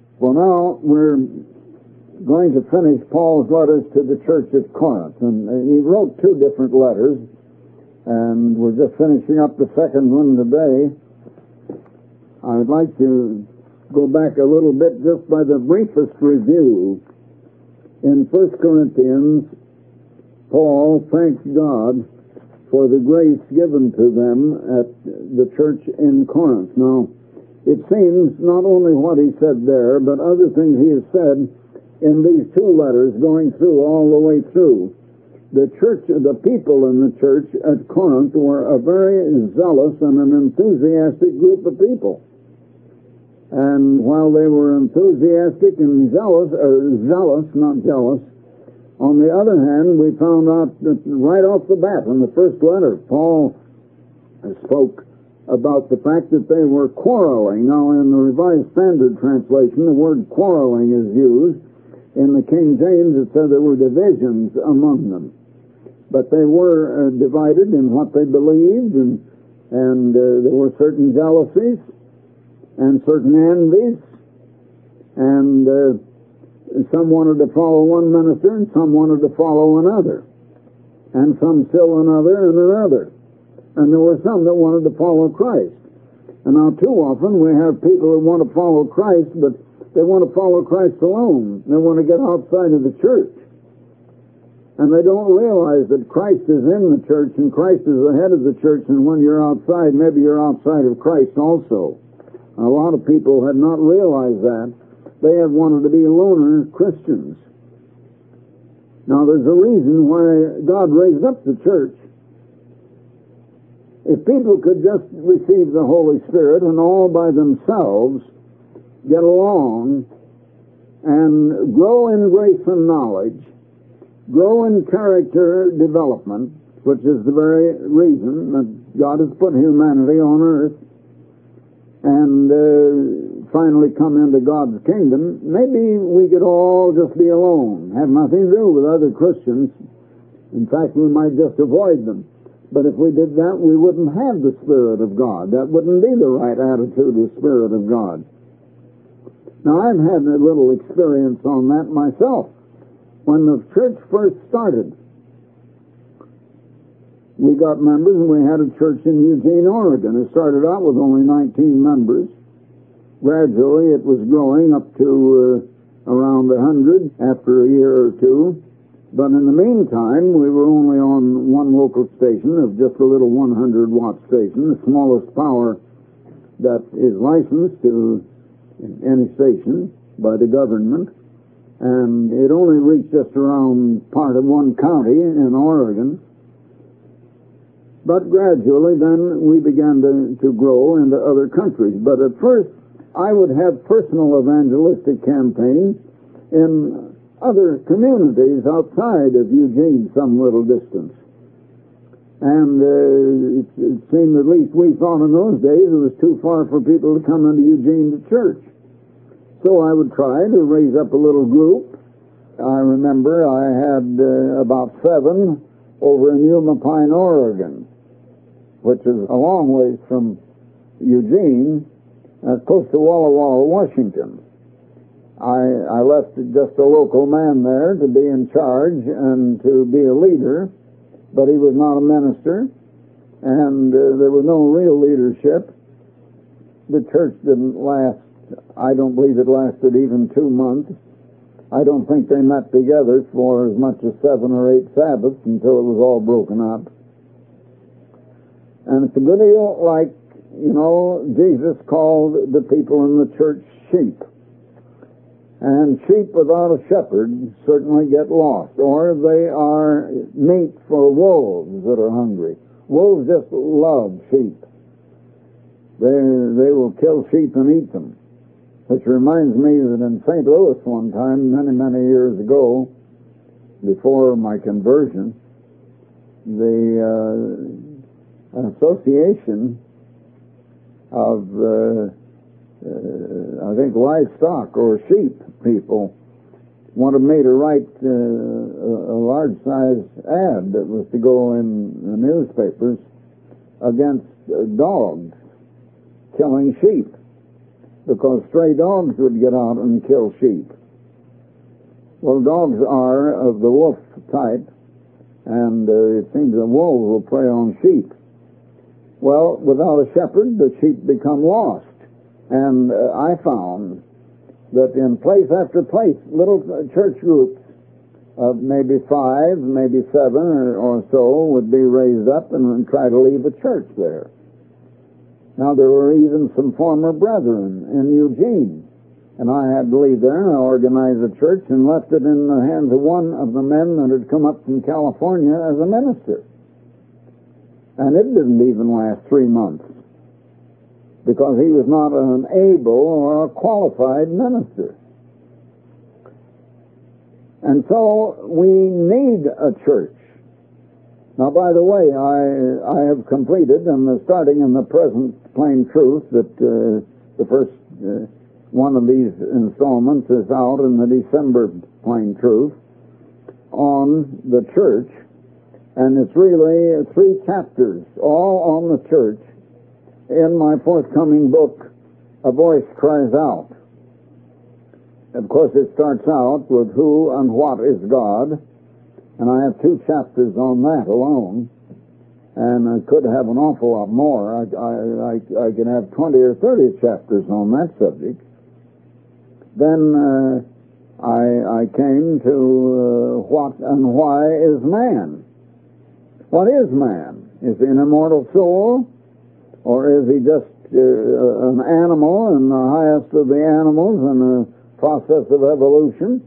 Well, now we're going to finish Paul's letters to the church at Corinth. And he wrote two different letters, and we're just finishing up the second one today. I'd like to go back a little bit just by the briefest review. In 1 Corinthians, Paul thanks God for the grace given to them at the church in Corinth. Now, it seems not only what he said there, but other things he has said in these two letters going through all the way through. The church, the people in the church at Corinth were a very zealous and an enthusiastic group of people. And while they were enthusiastic and zealous, not jealous, on the other hand, we found out that right off the bat in the first letter, Paul spoke about the fact that they were quarreling. Now, in the Revised Standard Translation, the word quarreling is used. In the King James, it said there were divisions among them. But they were divided in what they believed, and there were certain jealousies and certain envies, and some wanted to follow one minister and some wanted to follow another, and some still another and another. And there were some that wanted to follow Christ. And now too often we have people that want to follow Christ, but they want to follow Christ alone. They want to get outside of the church. And they don't realize that Christ is in the church and Christ is the head of the church, and when you're outside, maybe you're outside of Christ also. A lot of people had not realized that. They have wanted to be loner Christians. Now, there's a reason why God raised up the church. If people could just receive the Holy Spirit and all by themselves get along and grow in grace and knowledge, grow in character development, which is the very reason that God has put humanity on earth, and finally come into God's kingdom, maybe we could all just be alone, have nothing to do with other Christians. In fact, we might just avoid them. But if we did that, we wouldn't have the Spirit of God. That wouldn't be the right attitude of the Spirit of God. Now, I've had a little experience on that myself. When the church first started, we got members, and we had a church in Eugene, Oregon. It started out with only 19 members. Gradually, it was growing up to around 100 after a year or two. But in the meantime, we were only on one local station of just a little 100-watt station, the smallest power that is licensed to any station by the government. And it only reached just around part of one county in Oregon. But gradually, then, we began to grow into other countries. But at first, I would have personal evangelistic campaigns in other communities outside of Eugene, some little distance. And it seemed, at least we thought in those days, it was too far for people to come into Eugene to church. So I would try to raise up a little group. I remember I had about 7 over in Yuma Pine, Oregon, which is a long ways from Eugene, close to Walla Walla, Washington. I left just a local man there to be in charge and to be a leader, but he was not a minister, and there was no real leadership. The church didn't last. I don't believe it lasted even 2 months. I don't think they met together for as much as 7 or 8 Sabbaths until it was all broken up. And it's a good deal like, Jesus called the people in the church sheep. And sheep without a shepherd certainly get lost, or they are meat for wolves that are hungry. Wolves just love sheep. They will kill sheep and eat them. Which reminds me that in St. Louis one time, many, many years ago, before my conversion, the association of, I think, livestock or sheep people wanted me to write a large-size ad that was to go in the newspapers against dogs killing sheep. because stray dogs would get out and kill sheep. Well, dogs are of the wolf type, and it seems that wolves will prey on sheep. Well, without a shepherd, the sheep become lost. And I found that in place after place, little church groups of maybe 5, maybe 7 or so would be raised up and try to leave a church there. Now, there were even some former brethren in Eugene, and I had to leave there, and I organized a church and left it in the hands of one of the men that had come up from California as a minister. And it didn't even last 3 months, because he was not an able or a qualified minister. And so we need a church. Now, by the way, I have completed, and starting in the present Plain Truth, that the first one of these installments is out in the December Plain Truth on the church, and it's really 3 chapters, all on the church, in my forthcoming book, A Voice Cries Out. Of course, it starts out with who and what is God, and I have 2 chapters on that alone, and I could have an awful lot more. I can have 20 or 30 chapters on that subject. Then I came to what and why is man? What is man? Is he an immortal soul? Or is he just an animal and the highest of the animals in the process of evolution?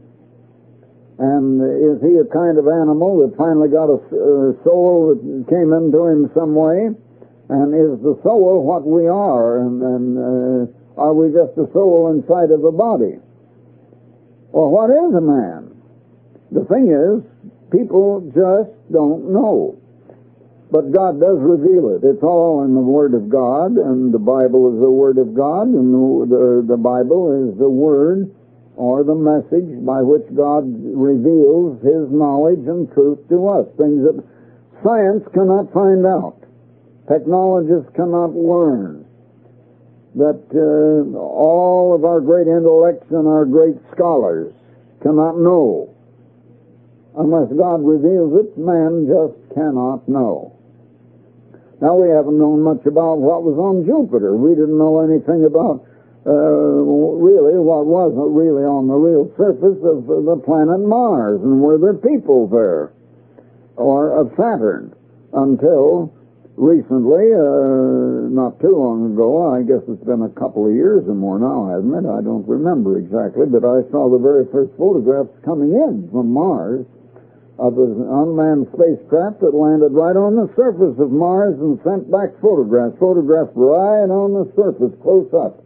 And is he a kind of animal that finally got a soul that came into him some way? And is the soul what we are? And are we just a soul inside of a body? Well, what is a man? The thing is, people just don't know. But God does reveal it. It's all in the Word of God, and the Bible is the Word of God, and the Bible is the Word or the message by which God reveals His knowledge and truth to us, things that science cannot find out, technologists cannot learn, that all of our great intellects and our great scholars cannot know. Unless God reveals it, man just cannot know. Now, we haven't known much about what was on Jupiter. We didn't know anything about really what was really on the real surface of the planet Mars, and were there people there, or of Saturn, until recently, not too long ago. I guess it's been a couple of years or more now, hasn't it? I don't remember exactly, but I saw the very first photographs coming in from Mars of an unmanned spacecraft that landed right on the surface of Mars and sent back photographs right on the surface, close up.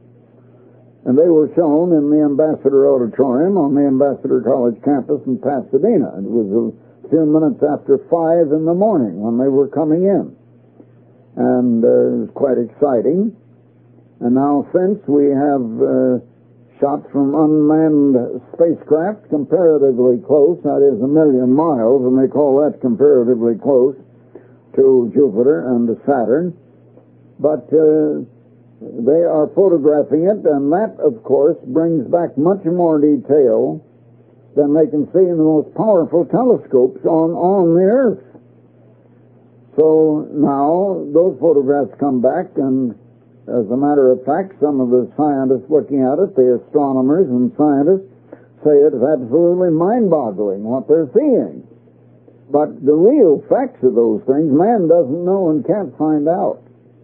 And they were shown in the Ambassador Auditorium on the Ambassador College campus in Pasadena. It was a few minutes after 5 in the morning when they were coming in. And it was quite exciting. And now, since we have shot from unmanned spacecraft comparatively close, that is 1 million miles, and they call that comparatively close to Jupiter and to Saturn. But they are photographing it, and that, of course, brings back much more detail than they can see in the most powerful telescopes on the Earth. So now those photographs come back, and as a matter of fact, some of the scientists looking at it, the astronomers and scientists, say it's absolutely mind-boggling what they're seeing. But the real facts of those things, man doesn't know and can't find out.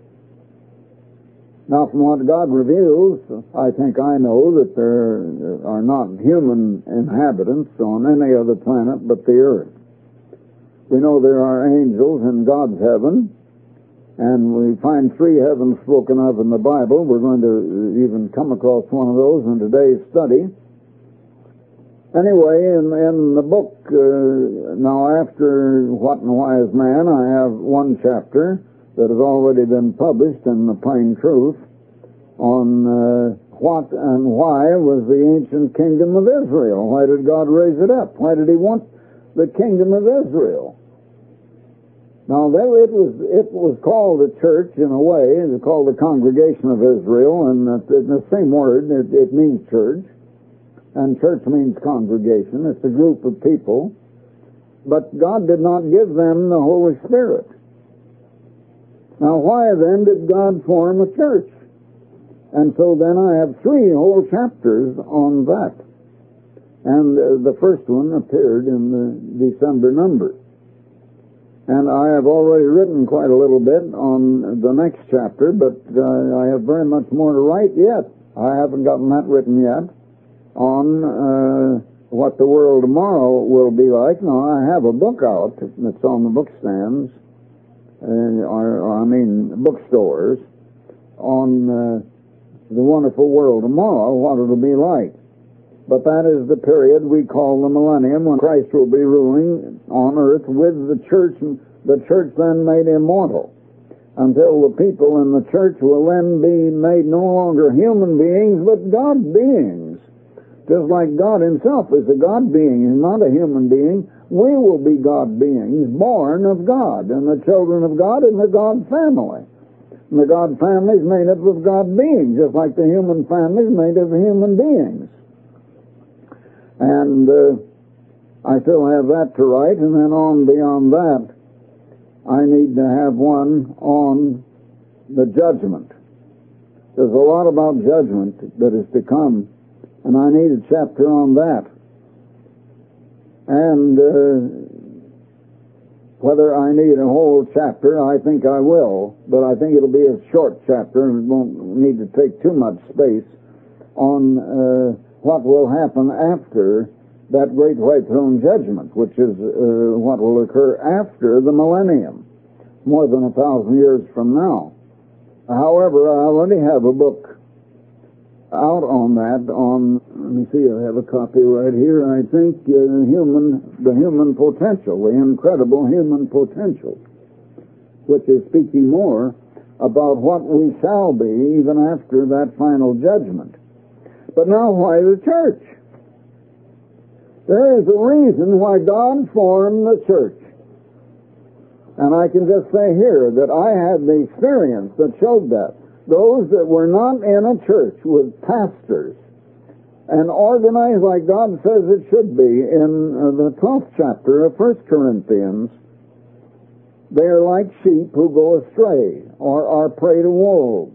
Now, from what God reveals, I think I know that there are not human inhabitants on any other planet but the Earth. We know there are angels in God's heaven, and we find 3 heavens spoken of in the Bible. We're going to even come across one of those in today's study. Anyway, in the book, now after What and Why is Man, I have 1 chapter that has already been published in the Plain Truth on what and why was the ancient kingdom of Israel. Why did God raise it up? Why did He want the kingdom of Israel? Now, it was called a church in a way. It was called the Congregation of Israel, and the same word, it means church. And church means congregation. It's a group of people. But God did not give them the Holy Spirit. Now, why then did God form a church? And so then I have 3 whole chapters on that. And the first one appeared in the December number. And I have already written quite a little bit on the next chapter, but I have very much more to write yet. I haven't gotten that written yet on what the world tomorrow will be like. Now, I have a book out that's on the bookstands, bookstores, on the wonderful world tomorrow, what it'll be like. But that is the period we call the millennium, when Christ will be ruling on earth with the church then made immortal, until the people in the church will then be made no longer human beings, but God beings. Just like God himself is a God being, he's not a human being. We will be God beings, born of God, and the children of God in the God family. And the God family is made up of God beings, just like the human family is made up of human beings. And I still have that to write, and then on beyond that, I need to have one on the judgment. There's a lot about judgment that is to come, and I need a chapter on that. And whether I need a whole chapter, I think I will, but I think it'll be a short chapter, and it won't need to take too much space on what will happen after that great white throne judgment, which is what will occur after the millennium, more than 1,000 years from now. However, I already have a book out on that, let me see, I have a copy right here, I think, the human potential, the incredible human potential, which is speaking more about what we shall be even after that final judgment. But now, why the church? There is a reason why God formed the church. And I can just say here that I had the experience that showed that. Those that were not in a church with pastors and organized like God says it should be in the 12th chapter of 1 Corinthians, they are like sheep who go astray or are prey to wolves.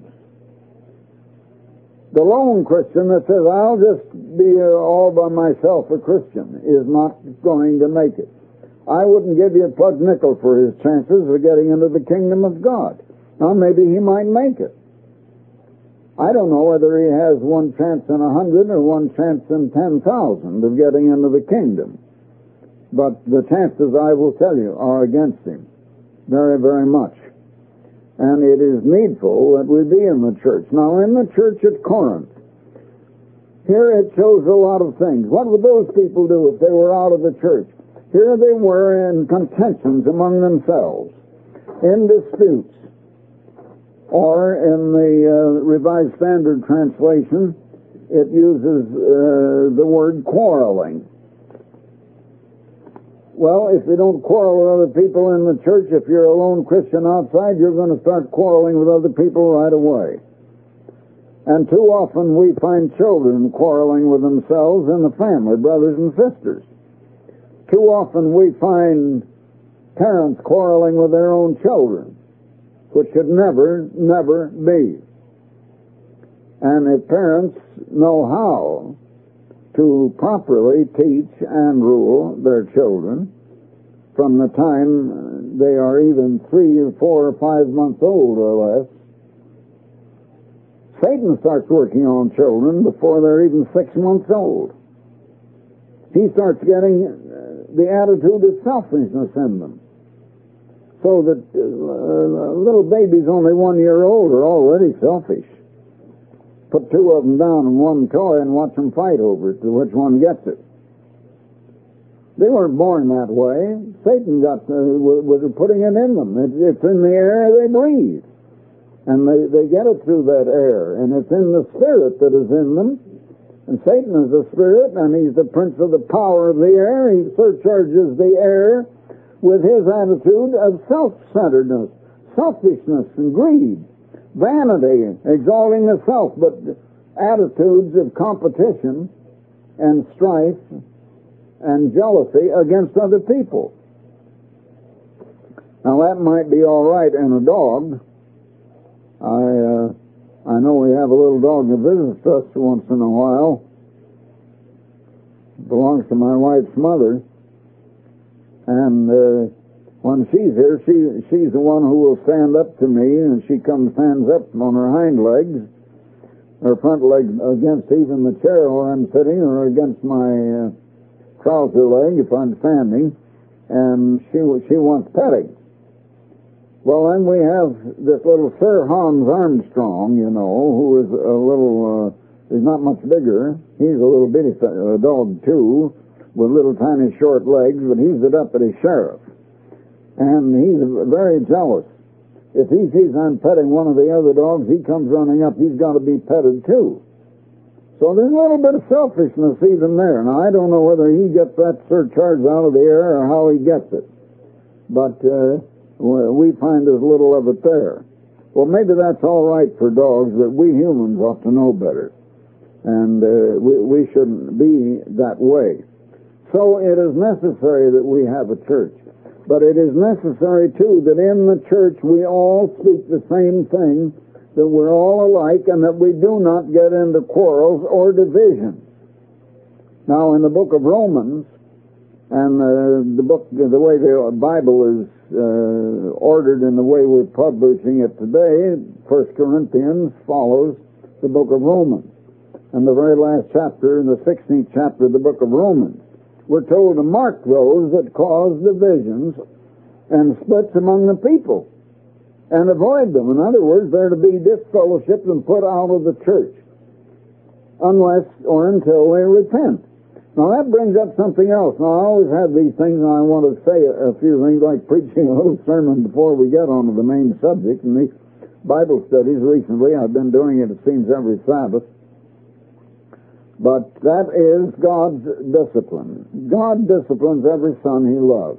The lone Christian that says, I'll just be all by myself a Christian, is not going to make it. I wouldn't give you a plug nickel for his chances of getting into the kingdom of God. Now, maybe he might make it. I don't know whether he has one chance in 100 or one chance in 10,000 of getting into the kingdom. But the chances, I will tell you, are against him. Very, very much. And it is needful that we be in the church. Now, in the church at Corinth, here it shows a lot of things. What would those people do if they were out of the church? Here they were in contentions among themselves, in disputes. Or in the Revised Standard Translation, it uses the word quarreling. Well, if you don't quarrel with other people in the church, if you're a lone Christian outside, you're going to start quarreling with other people right away. And too often we find children quarreling with themselves in the family, brothers and sisters. Too often we find parents quarreling with their own children, which should never, never be. And if parents know how to properly teach and rule their children from the time they are even 3 or 4 or 5 months old or less, Satan starts working on children before they're even 6 months old. He starts getting the attitude of selfishness in them. So that little babies only 1 year old are already selfish. Put 2 of them down in one toy and watch them fight over it to which one gets it. They weren't born that way. Satan was putting it in them. It's in the air they breathe. And they get it through that air. And it's in the spirit that is in them. And Satan is the spirit, and he's the prince of the power of the air. He surcharges the air with his attitude of self-centeredness, selfishness, and greed, vanity, exalting the self, but attitudes of competition and strife and jealousy against other people. Now that might be all right in a dog. I know we have a little dog that visits us once in a while. It belongs to my wife's mother. And when she's here, she's the one who will stand up to me, and she stands up on her hind legs, her front leg against even the chair where I'm sitting, or against my trouser leg if I'm standing, and she wants petting. Well, then we have this little Sir Hans Armstrong, who is a little, he's not much bigger. He's a little bitty dog, too, with little tiny short legs, but he's the deputy sheriff. And he's very jealous. If he sees I'm petting one of the other dogs, he comes running up. He's got to be petted, too. So there's a little bit of selfishness even there. Now, I don't know whether he gets that surcharge out of the air or how he gets it. But we find there's little of it there. Well, maybe that's all right for dogs, but we humans ought to know better. And we shouldn't be that way. So it is necessary that we have a church. But it is necessary, too, that in the church we all speak the same thing, that we're all alike, and that we do not get into quarrels or divisions. Now, in the book of Romans, and the way the Bible is ordered in the way we're publishing it today, 1 Corinthians follows the book of Romans. And the very last chapter, in the 16th chapter of the book of Romans, we're told to mark those that cause divisions and splits among the people and avoid them. In other words, they're to be disfellowshipped and put out of the church unless or until they repent. Now that brings up something else. Now I always have these things, and I want to say a few things, like preaching a little sermon before we get on to the main subject. In these Bible studies recently, I've been doing it seems every Sabbath. But that is God's discipline. God disciplines every son he loves.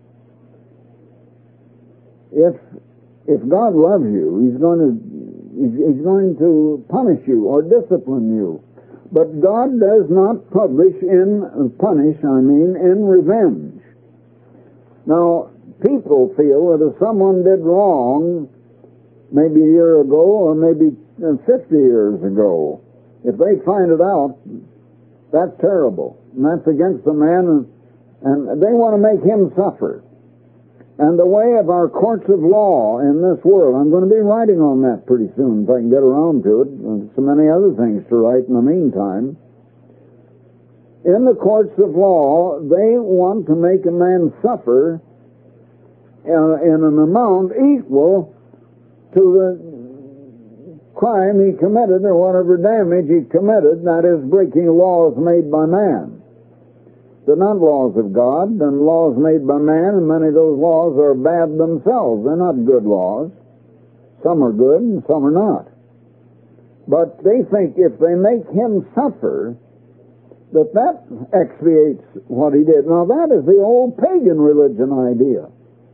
If God loves you, he's going to punish you or discipline you. But God does not punish in revenge. Now, people feel that if someone did wrong, maybe a year ago or maybe 50 years ago, if they find it out, that's terrible. And that's against the man, and they want to make him suffer. And the way of our courts of law in this world, I'm going to be writing on that pretty soon if I can get around to it, and so many other things to write in the meantime. In the courts of law, they want to make a man suffer in an amount equal to the crime he committed or whatever damage he committed, that is, breaking laws made by man. They're not laws of God, and laws made by man, and many of those laws are bad themselves. They're not good laws. Some are good and some are not. But they think if they make him suffer, that expiates what he did. Now that is the old pagan religion idea.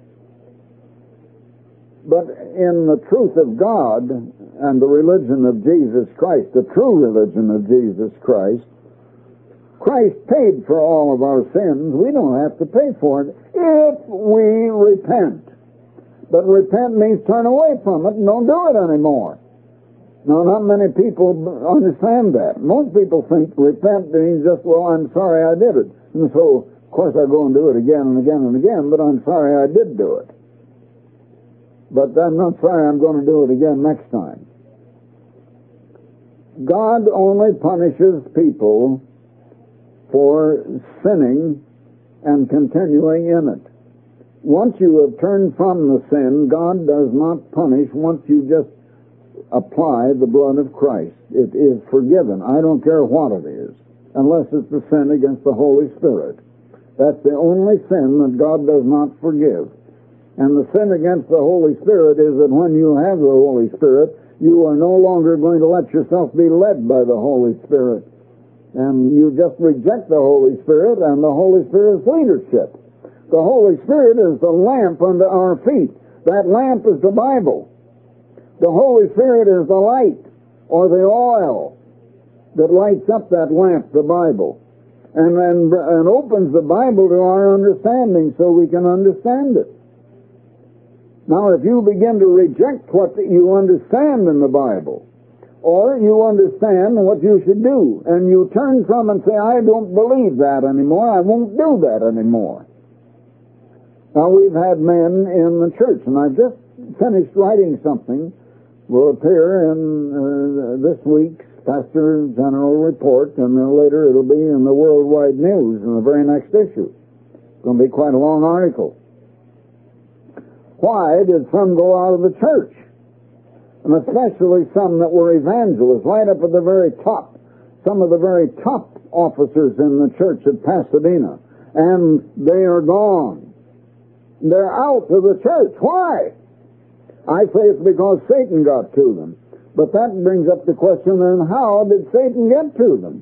But in the truth of God and the religion of Jesus Christ, the true religion of Jesus Christ, Christ paid for all of our sins. We don't have to pay for it if we repent. But repent means turn away from it and don't do it anymore. Now, not many people understand that. Most people think repent means just, well, I'm sorry I did it. And so, of course, I go and do it again and again and again, but I'm sorry I did do it. But I'm not sorry I'm going to do it again next time. God only punishes people for sinning and continuing in it. Once you have turned from the sin, God does not punish once you just apply the blood of Christ. It is forgiven. I don't care what it is, unless it's the sin against the Holy Spirit. That's the only sin that God does not forgive. And the sin against the Holy Spirit is that when you have the Holy Spirit, you are no longer going to let yourself be led by the Holy Spirit. And you just reject the Holy Spirit and the Holy Spirit's leadership. The Holy Spirit is the lamp unto our feet. That lamp is the Bible. The Holy Spirit is the light or the oil that lights up that lamp, the Bible, and opens the Bible to our understanding so we can understand it. Now, if you begin to reject what you understand in the Bible, or you understand what you should do, and you turn from and say, I don't believe that anymore, I won't do that anymore. Now, we've had men in the church, and I've just finished writing something, will appear in this week's Pastor General Report, and then later it'll be in the Worldwide News in the very next issue. It's going to be quite a long article. Why did some go out of the church? And especially some that were evangelists, right up at the very top. Some of the very top officers in the church at Pasadena. And they are gone. They're out of the church. Why? I say it's because Satan got to them. But that brings up the question, then how did Satan get to them?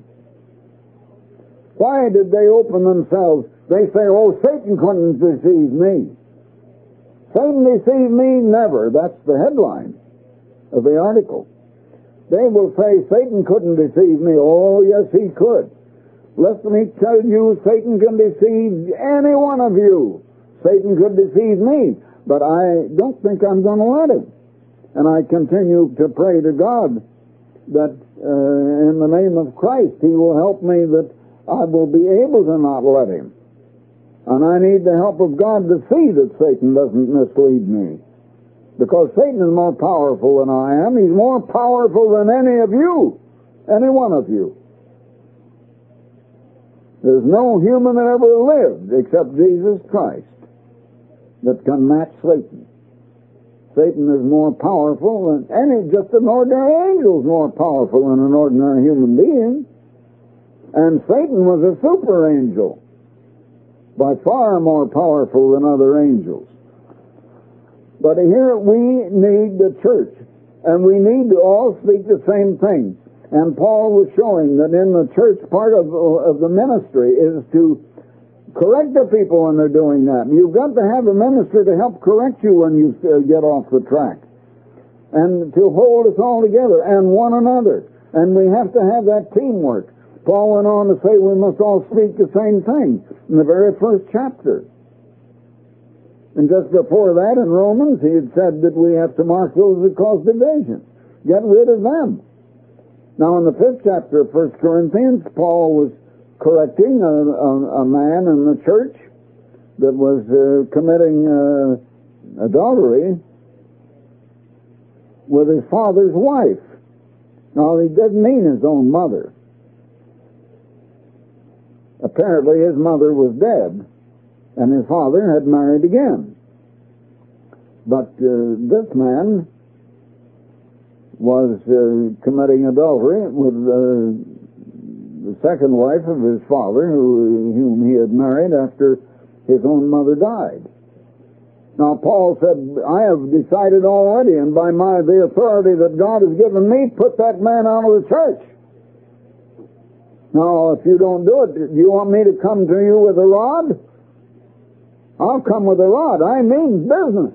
Why did they open themselves? They say, oh, Satan couldn't deceive me. Satan deceived me? Never. That's the headline of the article. They will say, Satan couldn't deceive me. Oh, yes, he could. Let me tell you, Satan can deceive any one of you. Satan could deceive me, but I don't think I'm going to let him. And I continue to pray to God that in the name of Christ, He will help me that I will be able to not let him. And I need the help of God to see that Satan doesn't mislead me. Because Satan is more powerful than I am. He's more powerful than any of you. Any one of you. There's no human that ever lived except Jesus Christ that can match Satan. Satan is more powerful than just an ordinary angel is more powerful than an ordinary human being. And Satan was a super angel, by far more powerful than other angels. But here we need the church, and we need to all speak the same thing. And Paul was showing that in the church, part of the ministry is to correct the people when they're doing that. You've got to have a minister to help correct you when you get off the track, and to hold us all together and one another. And we have to have that teamwork. Paul went on to say we must all speak the same thing in the very first chapter. And just before that in Romans, he had said that we have to mark those that cause division. Get rid of them. Now in the 5th chapter of 1 Corinthians, Paul was correcting a man in the church that was committing adultery with his father's wife. Now, he didn't mean his own mother. Apparently, his mother was dead, and his father had married again. But this man was committing adultery with the second wife of his father, whom he had married after his own mother died. Now, Paul said, I have decided already, and by the authority that God has given me, put that man out of the church. Now, if you don't do it, do you want me to come to you with a rod? I'll come with a rod. I mean business.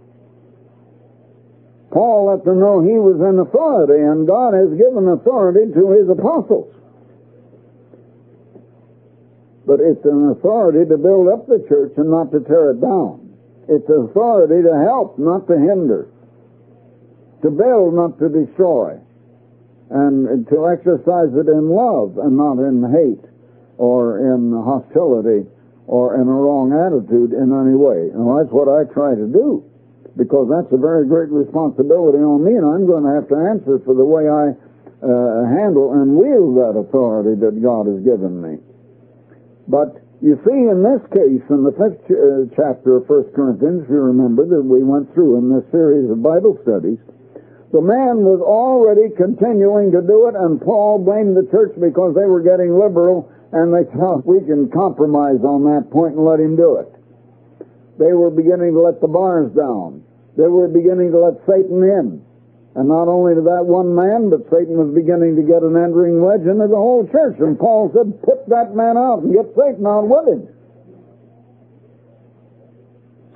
Paul let them know he was in authority, and God has given authority to his apostles. But it's an authority to build up the church and not to tear it down. It's authority to help, not to hinder. To build, not to destroy. And to exercise it in love and not in hate or in hostility or in a wrong attitude in any way. And that's what I try to do, because that's a very great responsibility on me, and I'm going to have to answer for the way I handle and wield that authority that God has given me. But you see, in this case, in the 5th chapter of 1 Corinthians, if you remember, that we went through in this series of Bible studies, the man was already continuing to do it, and Paul blamed the church because they were getting liberal, and they thought we can compromise on that point and let him do it. They were beginning to let the bars down. They were beginning to let Satan in. And not only to that one man, but Satan was beginning to get an entering wedge into the whole church. And Paul said, put that man out and get Satan out with him.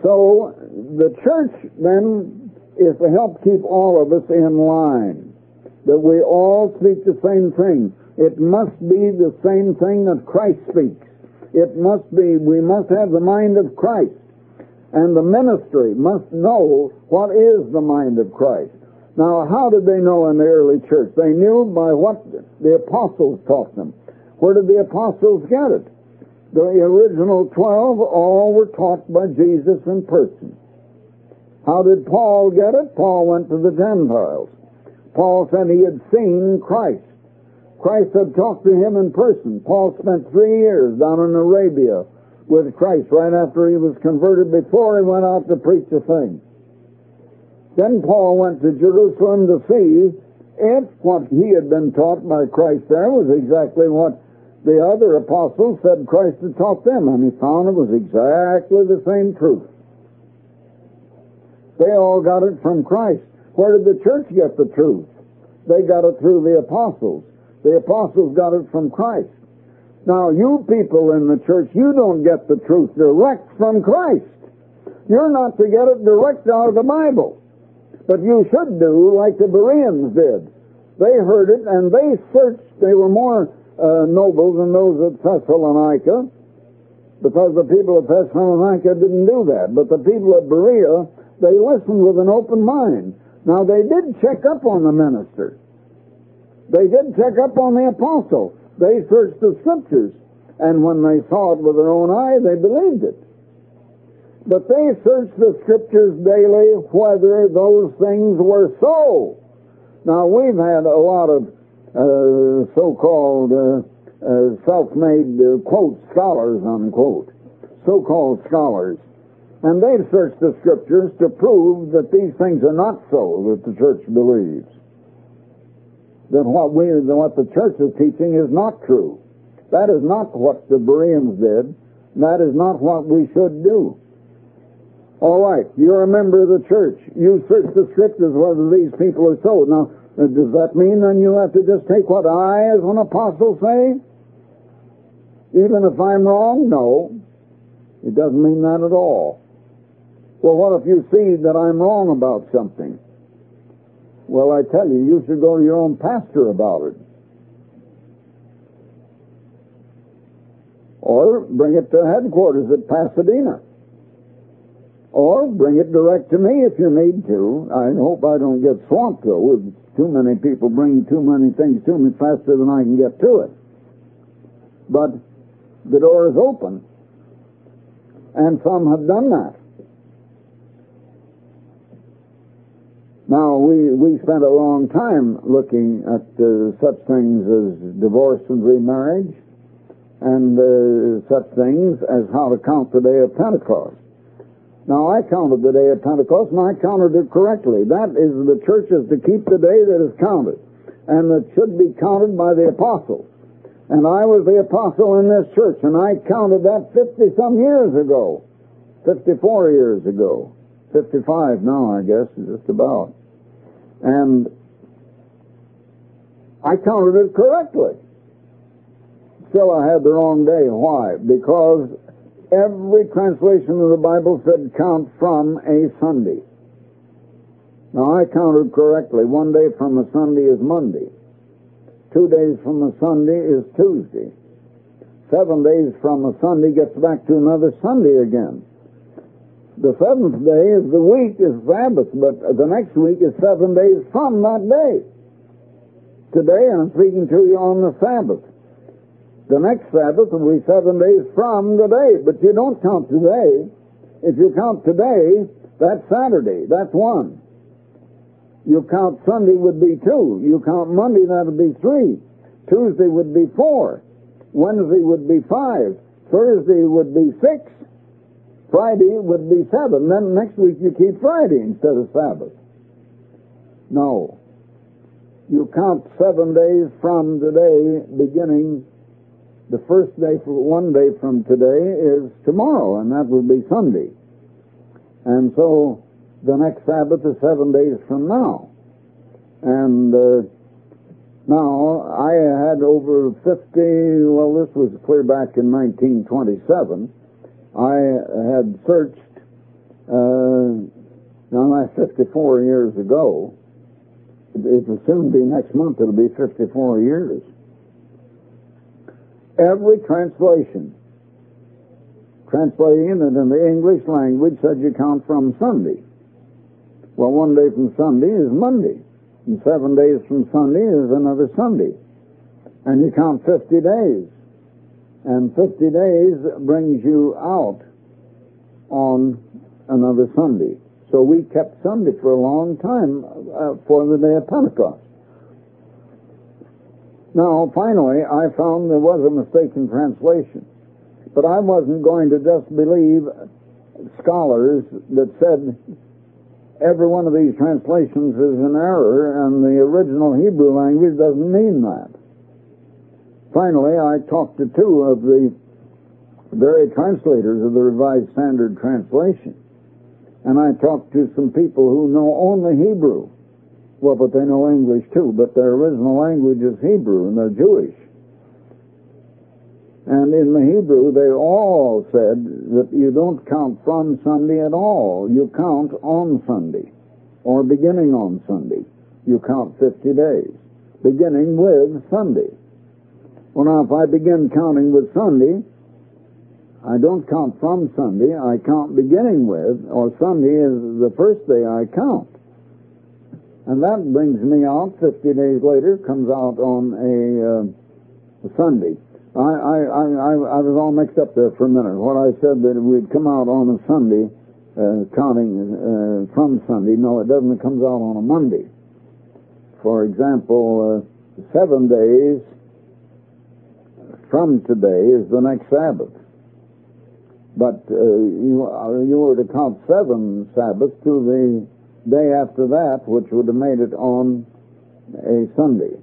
So the church then is to help keep all of us in line, that we all speak the same thing. It must be the same thing that Christ speaks. It must be, we must have the mind of Christ. And the ministry must know what is the mind of Christ. Now, how did they know in the early church? They knew by what the apostles taught them. Where did the apostles get it? The original 12 all were taught by Jesus in person. How did Paul get it? Paul went to the Gentiles. Paul said he had seen Christ. Christ had talked to him in person. Paul spent 3 years down in Arabia with Christ right after he was converted, before he went out to preach the thing. Then Paul went to Jerusalem to see if what he had been taught by Christ there was exactly what the other apostles said Christ had taught them, and he found it was exactly the same truth. They all got it from Christ. Where did the church get the truth? They got it through the apostles. The apostles got it from Christ. Now, you people in the church, you don't get the truth direct from Christ. You're not to get it direct out of the Bible. But you should do like the Bereans did. They heard it and they searched. They were more noble than those at Thessalonica, because the people of Thessalonica didn't do that. But the people of Berea, they listened with an open mind. Now, they did check up on the minister. They did check up on the apostle. They searched the scriptures, and when they saw it with their own eye, they believed it. But they searched the scriptures daily whether those things were so. Now, we've had a lot of so-called self-made, quote, scholars, unquote, so-called scholars. And they've searched the scriptures to prove that these things are not so, that the church believes. That what the church is teaching is not true. That is not what the Bereans did. That is not what we should do. All right, you're a member of the church. You search the scriptures whether these people are so. Now, does that mean then you have to just take what I, as an apostle, say? Even if I'm wrong? No. It doesn't mean that at all. Well, what if you see that I'm wrong about something? Well, I tell you, you should go to your own pastor about it. Or bring it to headquarters at Pasadena. Or bring it direct to me if you need to. I hope I don't get swamped, though, with too many people bringing too many things to me faster than I can get to it. But the door is open, and some have done that. Now, we spent a long time looking at such things as divorce and remarriage, and such things as how to count the day of Pentecost. Now, I counted the day of Pentecost, and I counted it correctly. That is, the church is to keep the day that is counted, and it should be counted by the apostles. And I was the apostle in this church, and I counted that 50-some years ago, 54 years ago, 55 now, I guess, just about. And I counted it correctly. Still, I had the wrong day. Why? Because every translation of the Bible said count from a Sunday. Now, I counted correctly. 1 day from a Sunday is Monday. 2 days from a Sunday is Tuesday. 7 days from a Sunday gets back to another Sunday again. The 7th day is the week, is Sabbath, but the next week is 7 days from that day. Today I'm speaking to you on the Sabbath. The next Sabbath will be 7 days from the day, but you don't count today. If you count today, that's Saturday, that's 1. You count Sunday would be 2. You count Monday, that would be 3. Tuesday would be 4. Wednesday would be 5. Thursday would be 6. Friday would be 7. Then next week you keep Friday instead of Sabbath. No. You count 7 days from today, beginning the first day, for 1 day from today is tomorrow, and that will be Sunday. And so the next Sabbath is 7 days from now. And now I had over 50, well, this was clear back in 1927. I had searched Now that's 54 years ago. It will soon be next month. It'll be 54 years. Every translation, translating it in the English language, said you count from Sunday. Well, one day from Sunday is Monday, and 7 days from Sunday is another Sunday. And you count 50 days. And 50 days brings you out on another Sunday. So we kept Sunday for a long time for the day of Pentecost. Now, finally, I found there was a mistaken translation. But I wasn't going to just believe scholars that said every one of these translations is an error and the original Hebrew language doesn't mean that. Finally, I talked to two of the very translators of the Revised Standard Translation. And I talked to some people who know only Hebrew. Well, but they know English too, but their original language is Hebrew, and they're Jewish. And in the Hebrew, they all said that you don't count from Sunday at all. You count on Sunday, or beginning on Sunday. You count 50 days, beginning with Sunday. Well, now, if I begin counting with Sunday, I don't count from Sunday, I count beginning with, or Sunday is the first day I count. And that brings me out 50 days later, comes out on a Sunday. I was all mixed up there for a minute. What I said that we'd come out on a Sunday, counting from Sunday. No, it doesn't. It comes out on a Monday. For example, 7 days from today is the next Sabbath. But you were to count 7 Sabbaths to the day after that, which would have made it on a Sunday.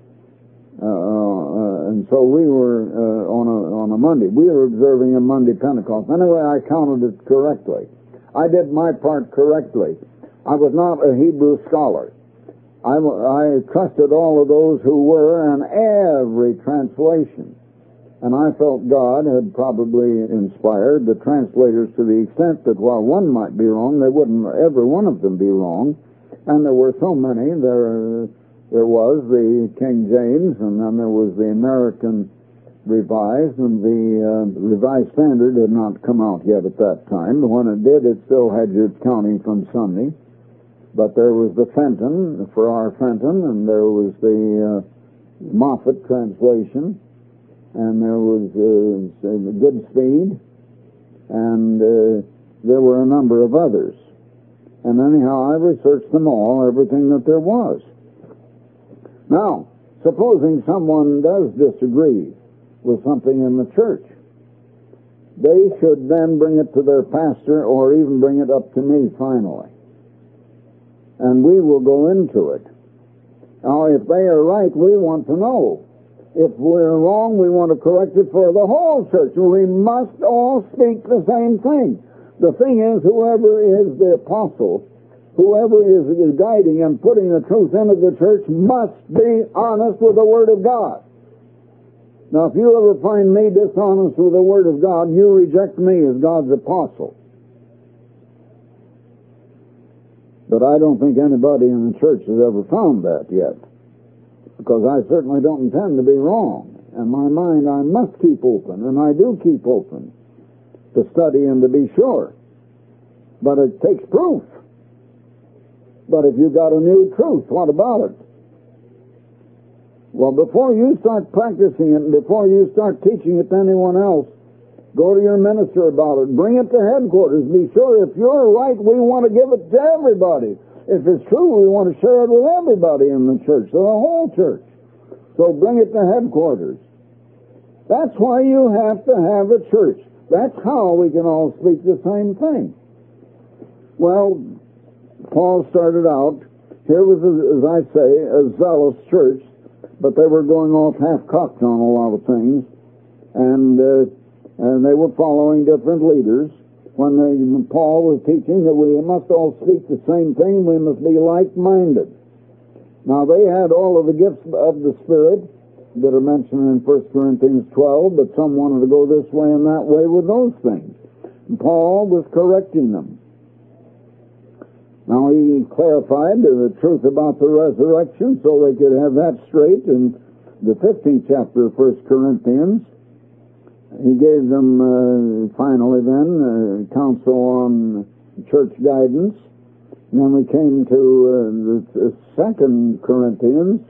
And so we were on a Monday. We were observing a Monday Pentecost. Anyway, I counted it correctly. I did my part correctly. I was not a Hebrew scholar. I trusted all of those who were, and every translation. And I felt God had probably inspired the translators to the extent that while one might be wrong, they wouldn't every one of them be wrong. And there were so many. There was the King James, and then there was the American Revised, and the Revised Standard had not come out yet at that time. But when it did, it still had you counting from Sunday. But there was the Fenton, Farrar Fenton, and there was the Moffat translation. And there was Goodspeed, and there were a number of others. And anyhow, I researched them all, everything that there was. Now, supposing someone does disagree with something in the church, they should then bring it to their pastor or even bring it up to me finally. And we will go into it. Now, if they are right, we want to know. If we're wrong, we want to correct it for the whole church. We must all speak the same thing. The thing is, whoever is the apostle, whoever is guiding and putting the truth into the church must be honest with the Word of God. Now, if you ever find me dishonest with the Word of God, you reject me as God's apostle. But I don't think anybody in the church has ever found that yet. Because I certainly don't intend to be wrong. And my mind I must keep open, and I do keep open to study and to be sure. But it takes proof. But if you've got a new truth, what about it? Well, before you start practicing it, and before you start teaching it to anyone else, go to your minister about it. Bring it to headquarters. Be sure if you're right, we want to give it to everybody. If it's true, we want to share it with everybody in the church, the whole church. So bring it to headquarters. That's why you have to have a church. That's how we can all speak the same thing. Well, Paul started out, here was, as I say, a zealous church, but they were going off half-cocked on a lot of things, and they were following different leaders. When Paul was teaching that we must all speak the same thing, we must be like-minded. Now, they had all of the gifts of the Spirit that are mentioned in 1 Corinthians 12, but some wanted to go this way and that way with those things. And Paul was correcting them. Now he clarified the truth about the resurrection so they could have that straight in the 15th chapter of 1 Corinthians. He gave them finally then counsel on church guidance. And then we came to the 2 Corinthians,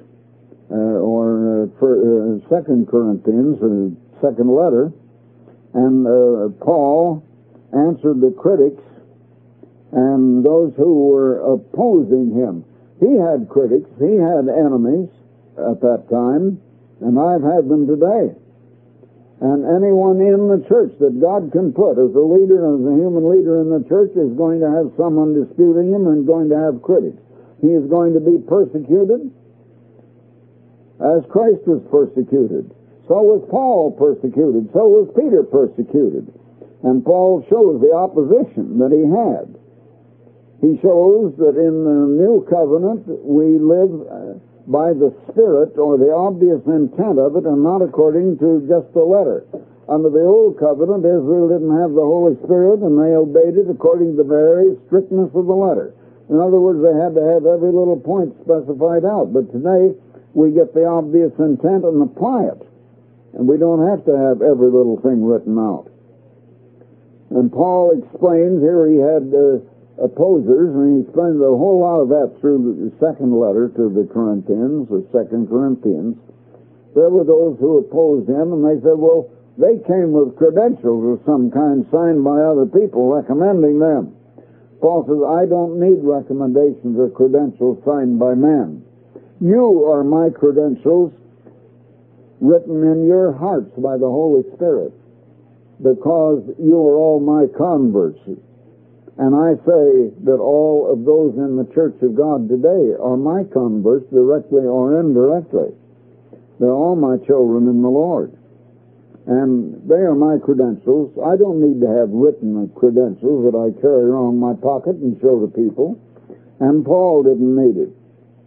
or 2 Corinthians, the second letter, and Paul answered the critics and those who were opposing him. He had critics, he had enemies at that time, and I've had them today. And anyone in the church that God can put as a leader, as a human leader in the church, is going to have someone disputing him and going to have critics. He is going to be persecuted as Christ was persecuted. So was Paul persecuted. So was Peter persecuted. And Paul shows the opposition that he had. He shows that in the new covenant we live by the Spirit, or the obvious intent of it, and not according to just the letter. Under the old covenant, Israel didn't have the Holy Spirit, and they obeyed it according to the very strictness of the letter. In other words, they had to have every little point specified out. But today, we get the obvious intent and apply it. And we don't have to have every little thing written out. And Paul explains here he had opposers, and he explains a whole lot of that through the second letter to the Corinthians, the 2 Corinthians. There were those who opposed him, and they said, well, they came with credentials of some kind signed by other people recommending them. Paul says, I don't need recommendations or credentials signed by men. You are my credentials written in your hearts by the Holy Spirit, because you are all my converts. And I say that all of those in the Church of God today are my converts, directly or indirectly. They're all my children in the Lord. And they are my credentials. I don't need to have written credentials that I carry around my pocket and show to people. And Paul didn't need it.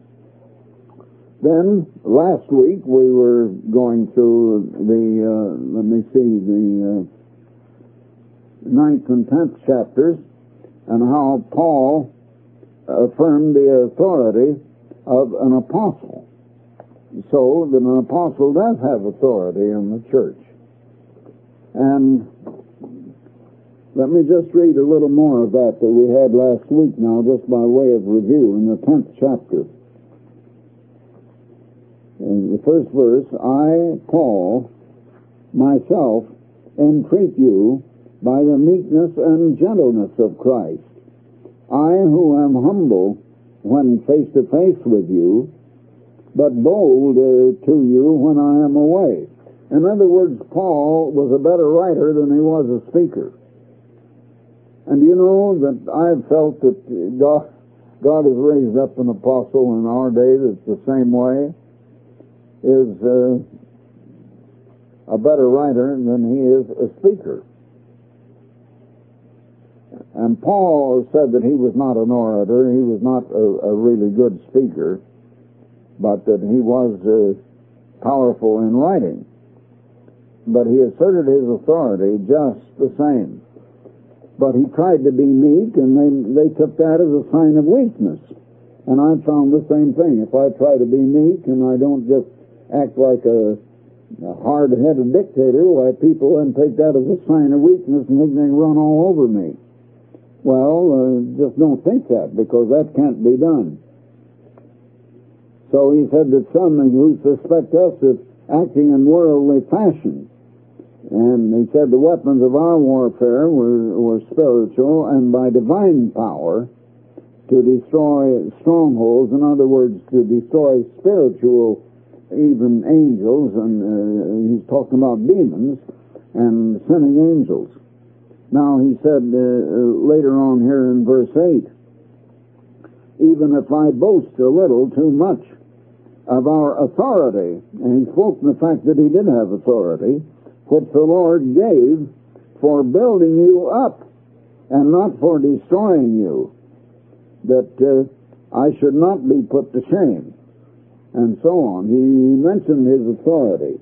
Then, last week, we were going through the 9th and 10th chapters, and how Paul affirmed the authority of an apostle. So that an apostle does have authority in the church. And let me just read a little more of that we had last week now, just by way of review, in the 10th chapter. In the first verse, I, Paul, myself, entreat you by the meekness and gentleness of Christ. I who am humble when face to face with you, but bold to you when I am away. In other words, Paul was a better writer than he was a speaker. And you know that I've felt that God has raised up an apostle in our day that's the same way, is a better writer than he is a speaker. And Paul said that he was not an orator, he was not a really good speaker, but that he was powerful in writing. But he asserted his authority just the same. But he tried to be meek, and they took that as a sign of weakness. And I've found the same thing. If I try to be meek and I don't just act like a hard-headed dictator, why people then take that as a sign of weakness and think they can run all over me. Well, just don't think that, because that can't be done. So he said that some who suspect us of acting in worldly fashion. And he said the weapons of our warfare were spiritual and by divine power to destroy strongholds. In other words, to destroy spiritual, even angels, and he's talking about demons and sinning angels. Now, he said later on here in verse 8, even if I boast a little too much of our authority, and he spoke of the fact that he did have authority, which the Lord gave for building you up and not for destroying you, that I should not be put to shame, and so on. He mentioned his authority.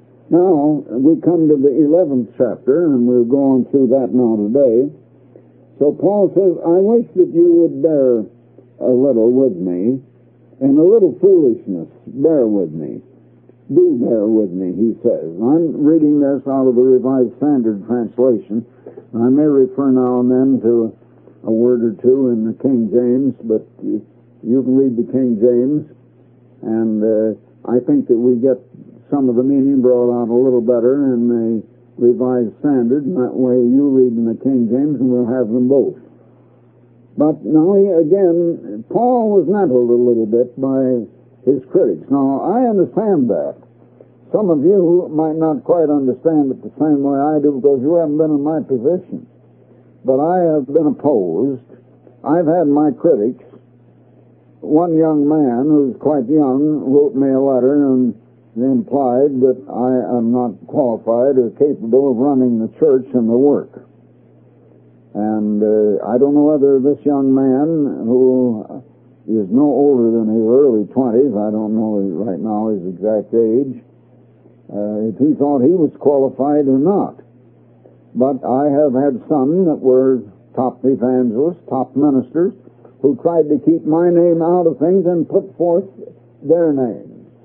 Now, we come to the 11th chapter, and we're going through that now today. So Paul says, I wish that you would bear a little with me, and a little foolishness, bear with me. Do bear with me, he says. I'm reading this out of the Revised Standard Translation. I may refer now and then to a word or two in the King James, but you can read the King James, and I think that we get some of the meaning brought out a little better in the Revised Standard, and that way you read in the King James and we'll have them both. But now again, Paul was nettled a little bit by his critics. Now, I understand that. Some of you might not quite understand it the same way I do because you haven't been in my position. But I have been opposed. I've had my critics. One young man who's quite young wrote me a letter and implied that I am not qualified or capable of running the church and the work. And I don't know whether this young man, who is no older than his early 20s, I don't know right now his exact age, if he thought he was qualified or not. But I have had some that were top evangelists, top ministers, who tried to keep my name out of things and put forth their names,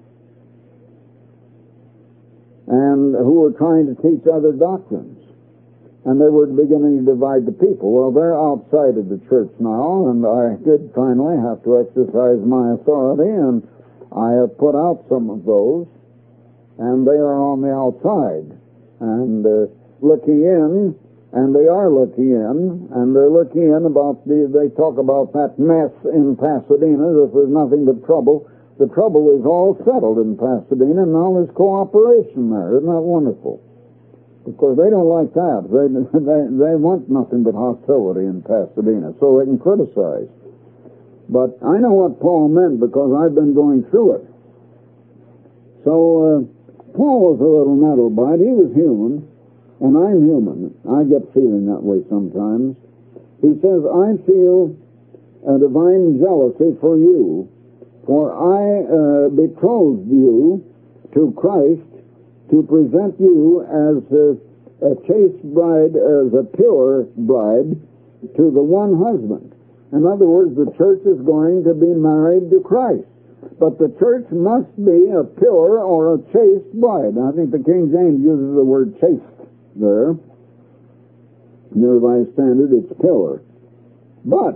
and who were trying to teach other doctrines. And they were beginning to divide the people. Well, they're outside of the church now, and I did finally have to exercise my authority, and I have put out some of those, and they are on the outside, and looking in, and they are looking in, and they're looking in about they talk about that mess in Pasadena, as if there's nothing but trouble. The trouble is all settled in Pasadena, and now there's cooperation there. Isn't that wonderful? Because they don't like that. They want nothing but hostility in Pasadena, so they can criticize. But I know what Paul meant because I've been going through it. So Paul was a little nettled by it. He was human, and I'm human. I get feeling that way sometimes. He says, I feel a divine jealousy for you, for I betrothed you to Christ to present you as a chaste bride, as a pure bride to the one husband. In other words, the church is going to be married to Christ. But the church must be a pure or a chaste bride. I think the King James uses the word chaste there. In the Revised Standard, it's pure. But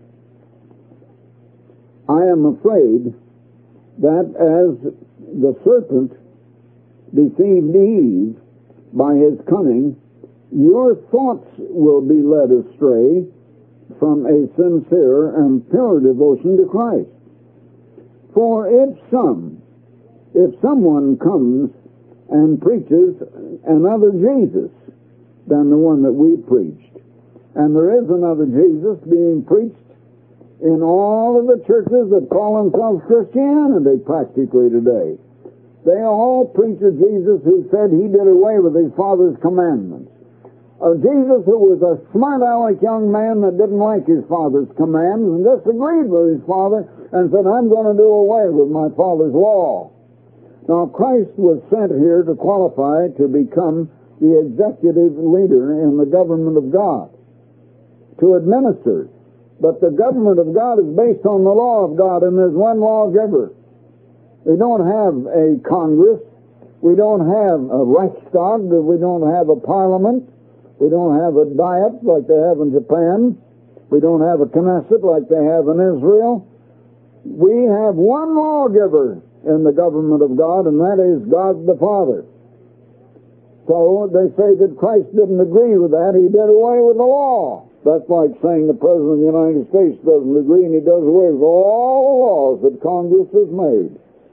I am afraid that as the serpent deceived Eve by his cunning, your thoughts will be led astray from a sincere and pure devotion to Christ. For if someone comes and preaches another Jesus than the one that we preached, and there is another Jesus being preached in all of the churches that call themselves Christianity practically today. They all preach a Jesus who said he did away with his Father's commandments. A Jesus who was a smart-aleck young man that didn't like his Father's commands and disagreed with his Father and said, I'm going to do away with my Father's law. Now, Christ was sent here to qualify to become the executive leader in the government of God, to administer. But the government of God is based on the law of God, and there's one lawgiver. We don't have a Congress. We don't have a Reichstag. We don't have a parliament. We don't have a diet like they have in Japan. We don't have a Knesset like they have in Israel. We have one lawgiver in the government of God, and that is God the Father. So they say that Christ didn't agree with that. He did away with the law. That's like saying the President of the United States doesn't agree and he does away with all the laws that Congress has made.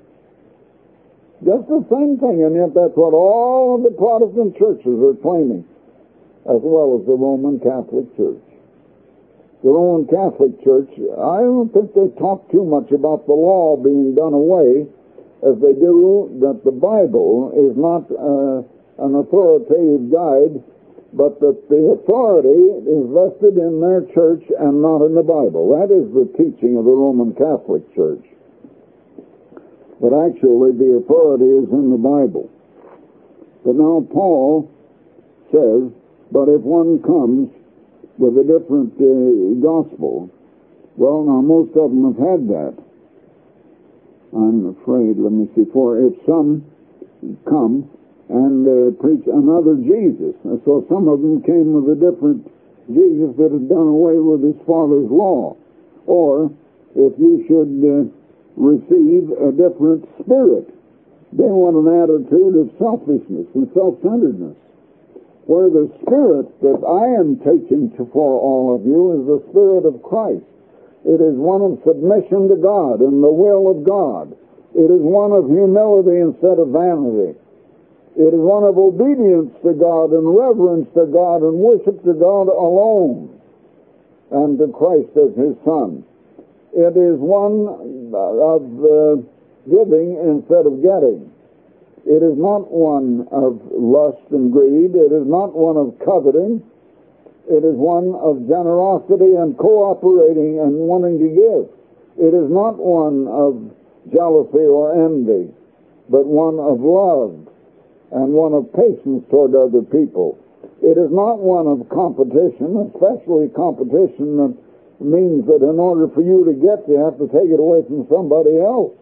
Just the same thing, and yet that's what all of the Protestant churches are claiming, as well as the Roman Catholic Church. The Roman Catholic Church, I don't think they talk too much about the law being done away as they do that the Bible is not an authoritative guide, but that the authority is vested in their church and not in the Bible. That is the teaching of the Roman Catholic Church. But actually the authority is in the Bible. But now Paul says, but if one comes with a different gospel. Well, now most of them have had that. I'm afraid, let me see, for if some come and preach another Jesus. And so some of them came with a different Jesus that had done away with his Father's law. Or if you should receive a different spirit, they want an attitude of selfishness and self-centeredness. Where the spirit that I am taking for all of you is the Spirit of Christ. It is one of submission to God and the will of God. It is one of humility instead of vanity. It is one of obedience to God and reverence to God and worship to God alone and to Christ as his Son. It is one of giving instead of getting. It is not one of lust and greed. It is not one of coveting. It is one of generosity and cooperating and wanting to give. It is not one of jealousy or envy, but one of love and one of patience toward other people. It is not one of competition, especially competition that means that in order for you to get, you have to take it away from somebody else.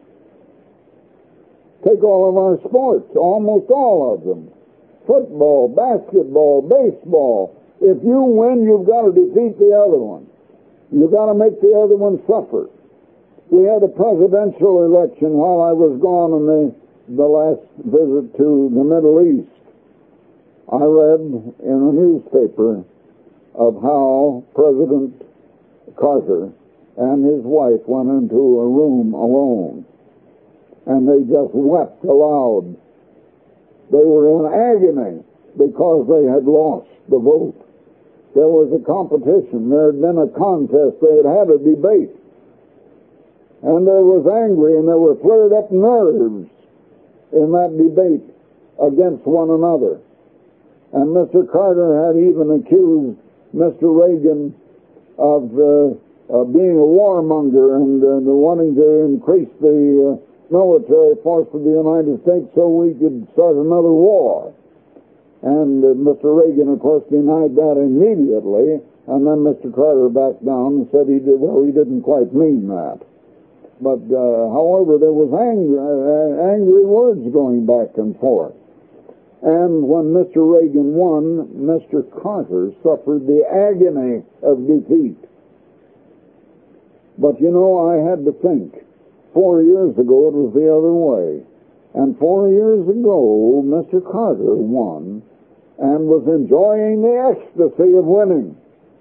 Take all of our sports, almost all of them. Football, basketball, baseball. If you win, you've got to defeat the other one. You've got to make the other one suffer. We had a presidential election while I was gone on the last visit to the Middle East. I read in a newspaper of how President Carter and his wife went into a room alone, and they just wept aloud. They were in agony because they had lost the vote. There was a competition. There had been a contest. They had had a debate. And there was angry, and there were flared up nerves in that debate against one another. And Mr. Carter had even accused Mr. Reagan of being a warmonger and wanting to increase the military force of the United States so we could start another war. And Mr. Reagan, of course, denied that immediately, and then Mr. Carter backed down and said he didn't quite mean that. But, however, there was angry words going back and forth. And when Mr. Reagan won, Mr. Carter suffered the agony of defeat. But, you know, I had to think. 4 years ago, it was the other way. And 4 years ago, Mr. Carter won and was enjoying the ecstasy of winning.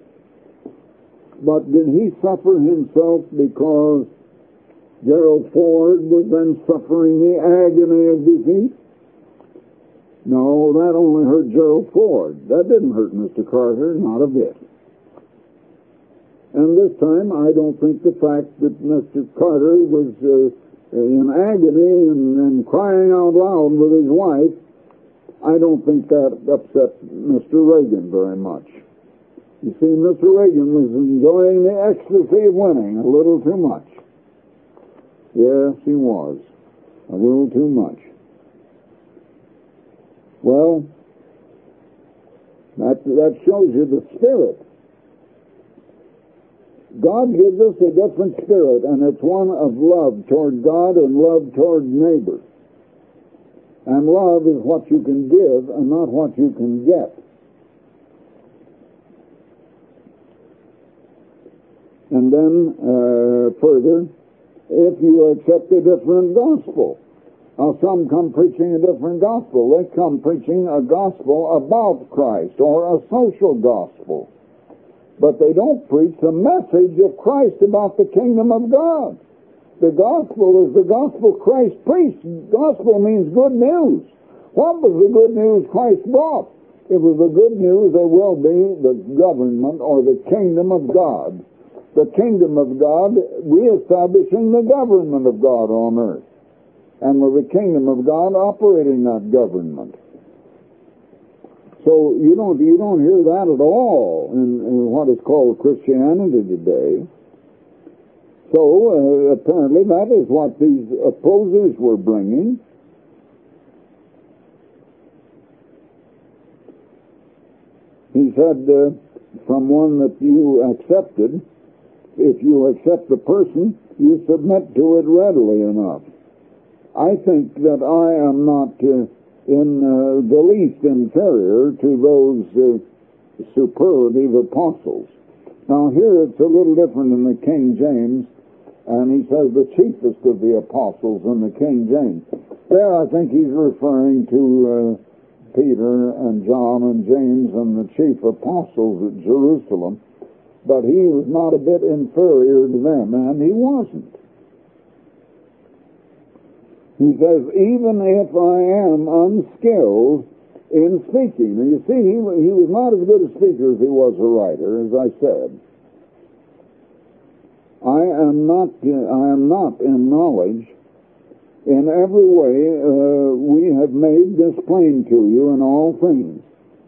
But did he suffer himself because Gerald Ford was then suffering the agony of defeat? No, that only hurt Gerald Ford. That didn't hurt Mr. Carter, not a bit. And this time, I don't think the fact that Mr. Carter was in agony and crying out loud with his wife, I don't think that upset Mr. Reagan very much. You see, Mr. Reagan was enjoying the ecstasy of winning a little too much. Yes, he was. A little too much. Well, that shows you the spirit. God gives us a different spirit, and it's one of love toward God and love toward neighbor. And love is what you can give and not what you can get. And then, further, if you accept a different gospel. Now, some come preaching a different gospel. They come preaching a gospel about Christ or a social gospel. But they don't preach the message of Christ about the kingdom of God. The gospel is the gospel Christ preached. Gospel means good news. What was the good news Christ brought? It was the good news there will be the government or the kingdom of God. The kingdom of God reestablishing the government of God on earth. And with the kingdom of God operating that government. So you don't hear that at all in what is called Christianity today. So apparently that is what these opposers were bringing. He said, from one that you accepted, if you accept the person, you submit to it readily enough. I think that I am not in the least inferior to those superlative apostles. Now here it's a little different in the King James, and he says the chiefest of the apostles in the King James. There I think he's referring to Peter and John and James and the chief apostles at Jerusalem, but he was not a bit inferior to them, and he wasn't. He says, even if I am unskilled in speaking. And you see, he was not as good a speaker as he was a writer, as I said. I am not in knowledge. In every way, we have made this plain to you in all things.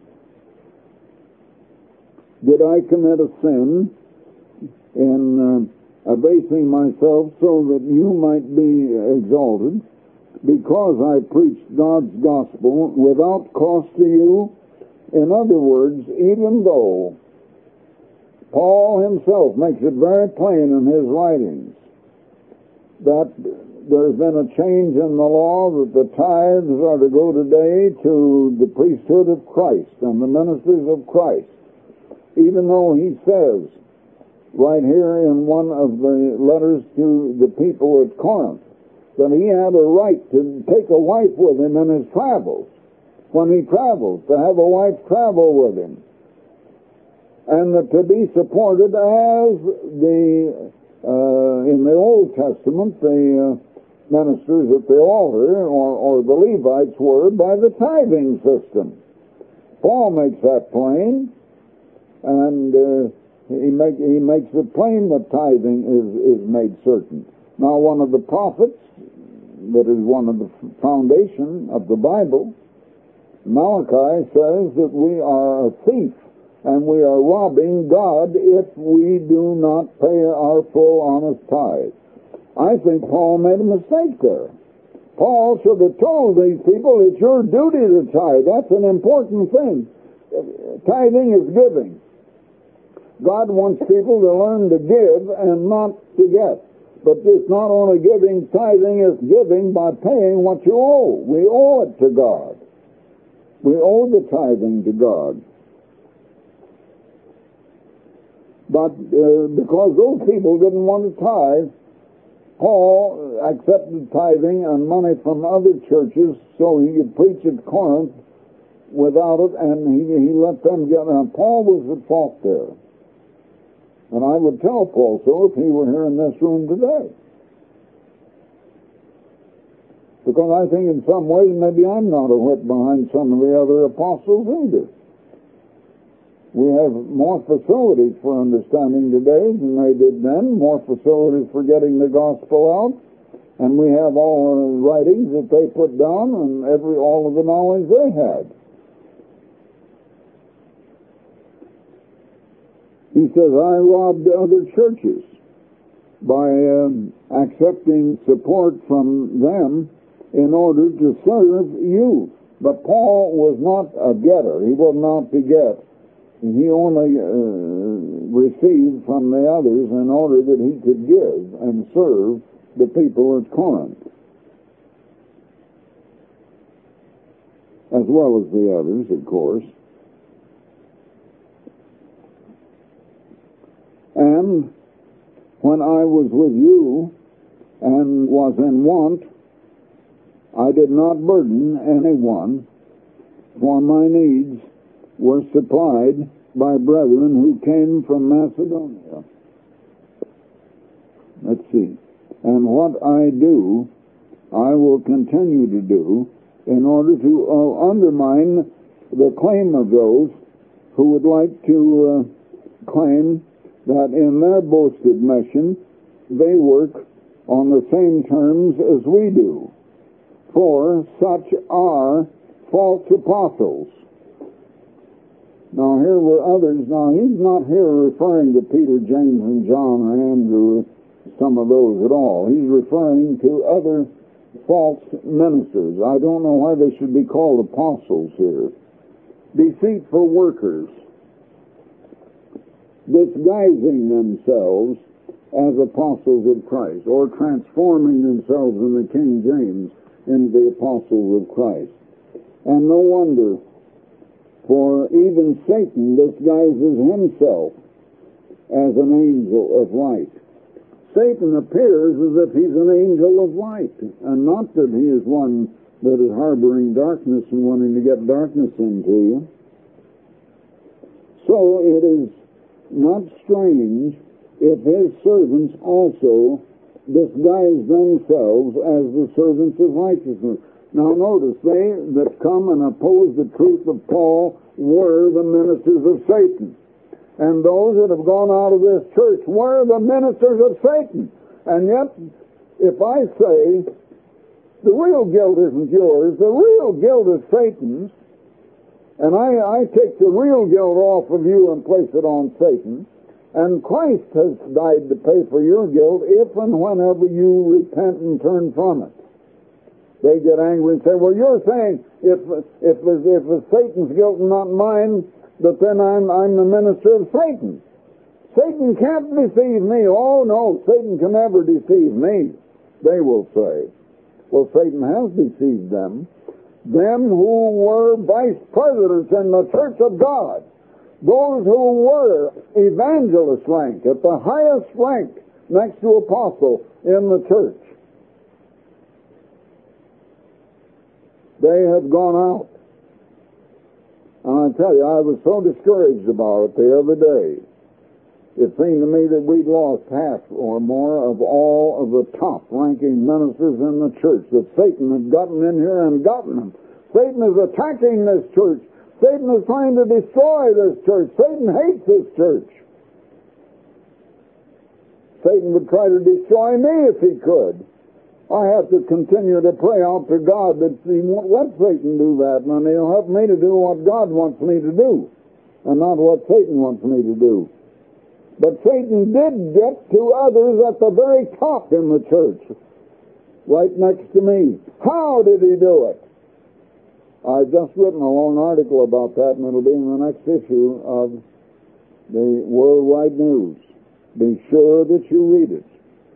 Did I commit a sin in abasing myself so that you might be exalted? Because I preached God's gospel without cost to you? In other words, even though Paul himself makes it very plain in his writings that there's been a change in the law, that the tithes are to go today to the priesthood of Christ and the ministers of Christ, even though he says right here in one of the letters to the people at Corinth that he had a right to take a wife with him in his travels, when he travels, to have a wife travel with him, and that to be supported as in the Old Testament, the ministers at the altar, or the Levites were, by the tithing system. Paul makes that plain, and he makes it plain that tithing is made certain. Now, one of the prophets that is one of the foundation of the Bible, Malachi, says that we are a thief and we are robbing God if we do not pay our full honest tithe. I think Paul made a mistake there. Paul should have told these people it's your duty to tithe. That's an important thing. Tithing is giving. God wants people to learn to give and not to get. But it's not only giving, tithing is giving by paying what you owe. We owe it to God. We owe the tithing to God. But because those people didn't want to tithe, Paul accepted tithing and money from other churches so he could preach at Corinth without it, and he let them get it. And Paul was at fault there. And I would tell Paul so if he were here in this room today. Because I think in some ways maybe I'm not a whit behind some of the other apostles either. We have more facilities for understanding today than they did then, more facilities for getting the gospel out, and we have all the writings that they put down and all of the knowledge they had. He says, I robbed other churches by accepting support from them in order to serve you. But Paul was not a getter. He will not beget. He only received from the others in order that he could give and serve the people at Corinth, as well as the others, of course. And when I was with you and was in want, I did not burden anyone, for my needs were supplied by brethren who came from Macedonia. Let's see. And what I do, I will continue to do in order to undermine the claim of those who would like to claim that in their boasted mission they work on the same terms as we do. For such are false apostles. Now here were others. Now he's not here referring to Peter, James, and John, or Andrew, some of those at all. He's referring to other false ministers. I don't know why they should be called apostles here. Deceitful workers. disguising themselves as apostles of Christ, or transforming themselves in the King James into the apostles of Christ. And no wonder, for even Satan disguises himself as an angel of light. Satan appears as if he's an angel of light, and not that he is one that is harboring darkness and wanting to get darkness into you. So it is not strange if his servants also disguise themselves as the servants of righteousness. Now notice, they that come and oppose the truth of Paul were the ministers of Satan. And those that have gone out of this church were the ministers of Satan. And yet, if I say, the real guilt isn't yours, the real guilt is Satan's, and I take the real guilt off of you and place it on Satan, and Christ has died to pay for your guilt if and whenever you repent and turn from it. They get angry and say, well, you're saying if it's Satan's guilt and not mine, that then I'm the minister of Satan. Satan can't deceive me. Oh, no, Satan can never deceive me, they will say. Well, Satan has deceived them. Them who were vice presidents in the church of God. Those who were evangelist rank, at the highest rank next to apostle in the church. They have gone out. And I tell you, I was so discouraged about it the other day. It seemed to me that we'd lost half or more of all of the top-ranking ministers in the church, that Satan had gotten in here and gotten them. Satan is attacking this church. Satan is trying to destroy this church. Satan hates this church. Satan would try to destroy me if he could. I have to continue to pray out to God that he won't let Satan do that, and he'll help me to do what God wants me to do, and not what Satan wants me to do. But Satan did get to others at the very top in the church, right next to me. How did he do it? I've just written a long article about that, and it'll be in the next issue of the Worldwide News. Be sure that you read it.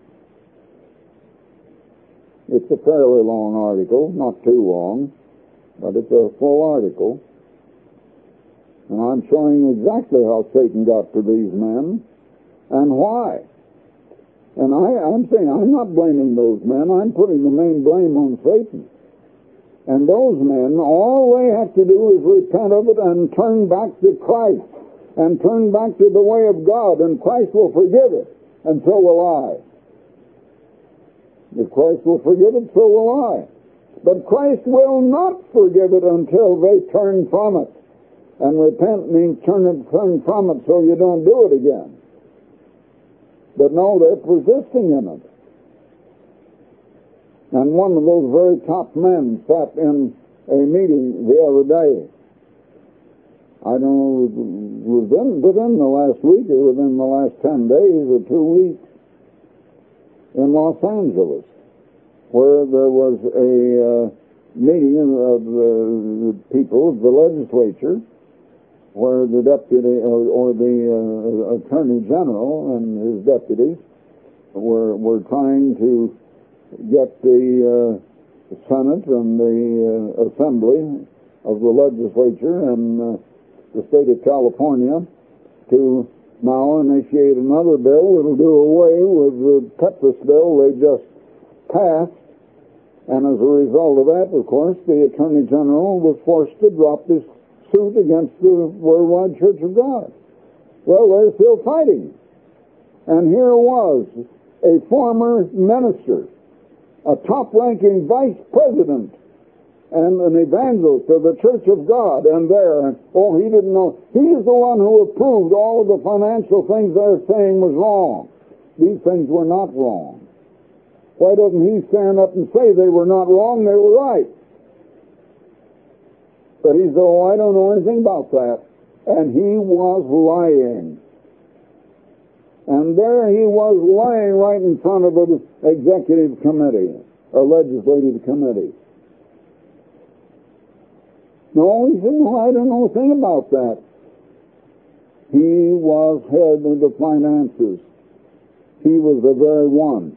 It's a fairly long article, not too long, but it's a full article. And I'm showing exactly how Satan got to these men and why. And I'm saying I'm not blaming those men. I'm putting the main blame on Satan. And those men, all they have to do is repent of it and turn back to Christ and turn back to the way of God, and Christ will forgive it, and so will I. If Christ will forgive it, so will I. But Christ will not forgive it until they turn from it. And repent means turn from it so you don't do it again. But no, they're persisting in it. And one of those very top men sat in a meeting the other day. I don't know, within the last week or within the last 10 days or 2 weeks, in Los Angeles, where there was a meeting of the people of the legislature, where the deputy or the attorney general and his deputies were trying to get the Senate and the Assembly of the legislature and the state of California to now initiate another bill that'll do away with the Texas bill they just passed. And as a result of that, of course, the Attorney General was forced to drop his suit against the Worldwide Church of God. Well, they're still fighting. And here was a former minister, a top-ranking vice president, and an evangelist of the Church of God, and he didn't know. He's the one who approved all of the financial things they're saying was wrong. These things were not wrong. Why doesn't he stand up and say they were not wrong, they were right? But he said, oh, I don't know anything about that. And he was lying. And there he was lying right in front of an executive committee, a legislative committee. No, he said, no, I don't know a thing about that. He was head of the finances. He was the very one.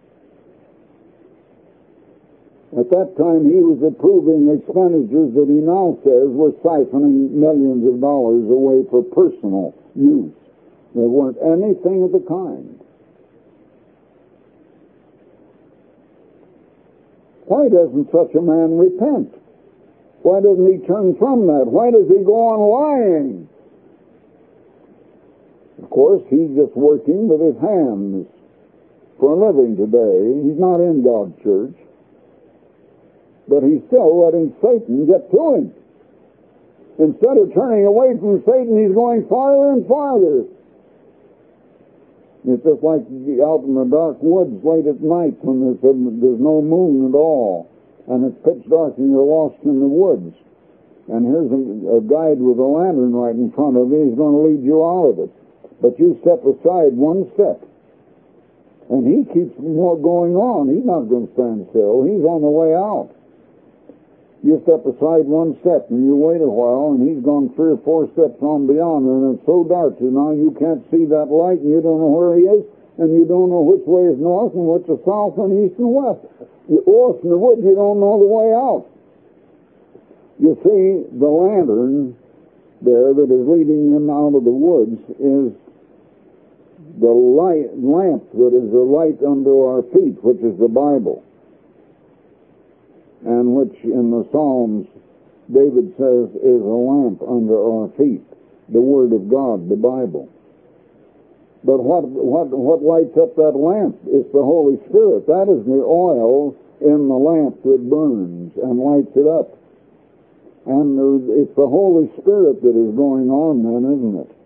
At that time, he was approving expenditures that he now says were siphoning millions of dollars away for personal use. There weren't anything of the kind. Why doesn't such a man repent? Why doesn't he turn from that? Why does he go on lying? Of course, he's just working with his hands for a living today. He's not in God's church. But he's still letting Satan get to him. Instead of turning away from Satan, he's going farther and farther. It's just like out in the dark woods late at night when there's no moon at all, and it's pitch dark and you're lost in the woods. And here's a guide with a lantern right in front of you. He's going to lead you out of it. But you step aside one step, and he keeps more going on. He's not going to stand still. He's on the way out. You step aside one step, and you wait a while, and he's gone 3 or 4 steps on beyond, and it's so dark that now you can't see that light, and you don't know where he is, and you don't know which way is north and which is south and east and west. You're lost in the woods, you don't know the way out. You see, the lantern there that is leading him out of the woods is the lamp that is the light under our feet, which is the Bible. And which in the Psalms, David says, is a lamp under our feet, the Word of God, the Bible. But what lights up that lamp? It's the Holy Spirit. That is the oil in the lamp that burns and lights it up. And it's the Holy Spirit that is going on then, isn't it?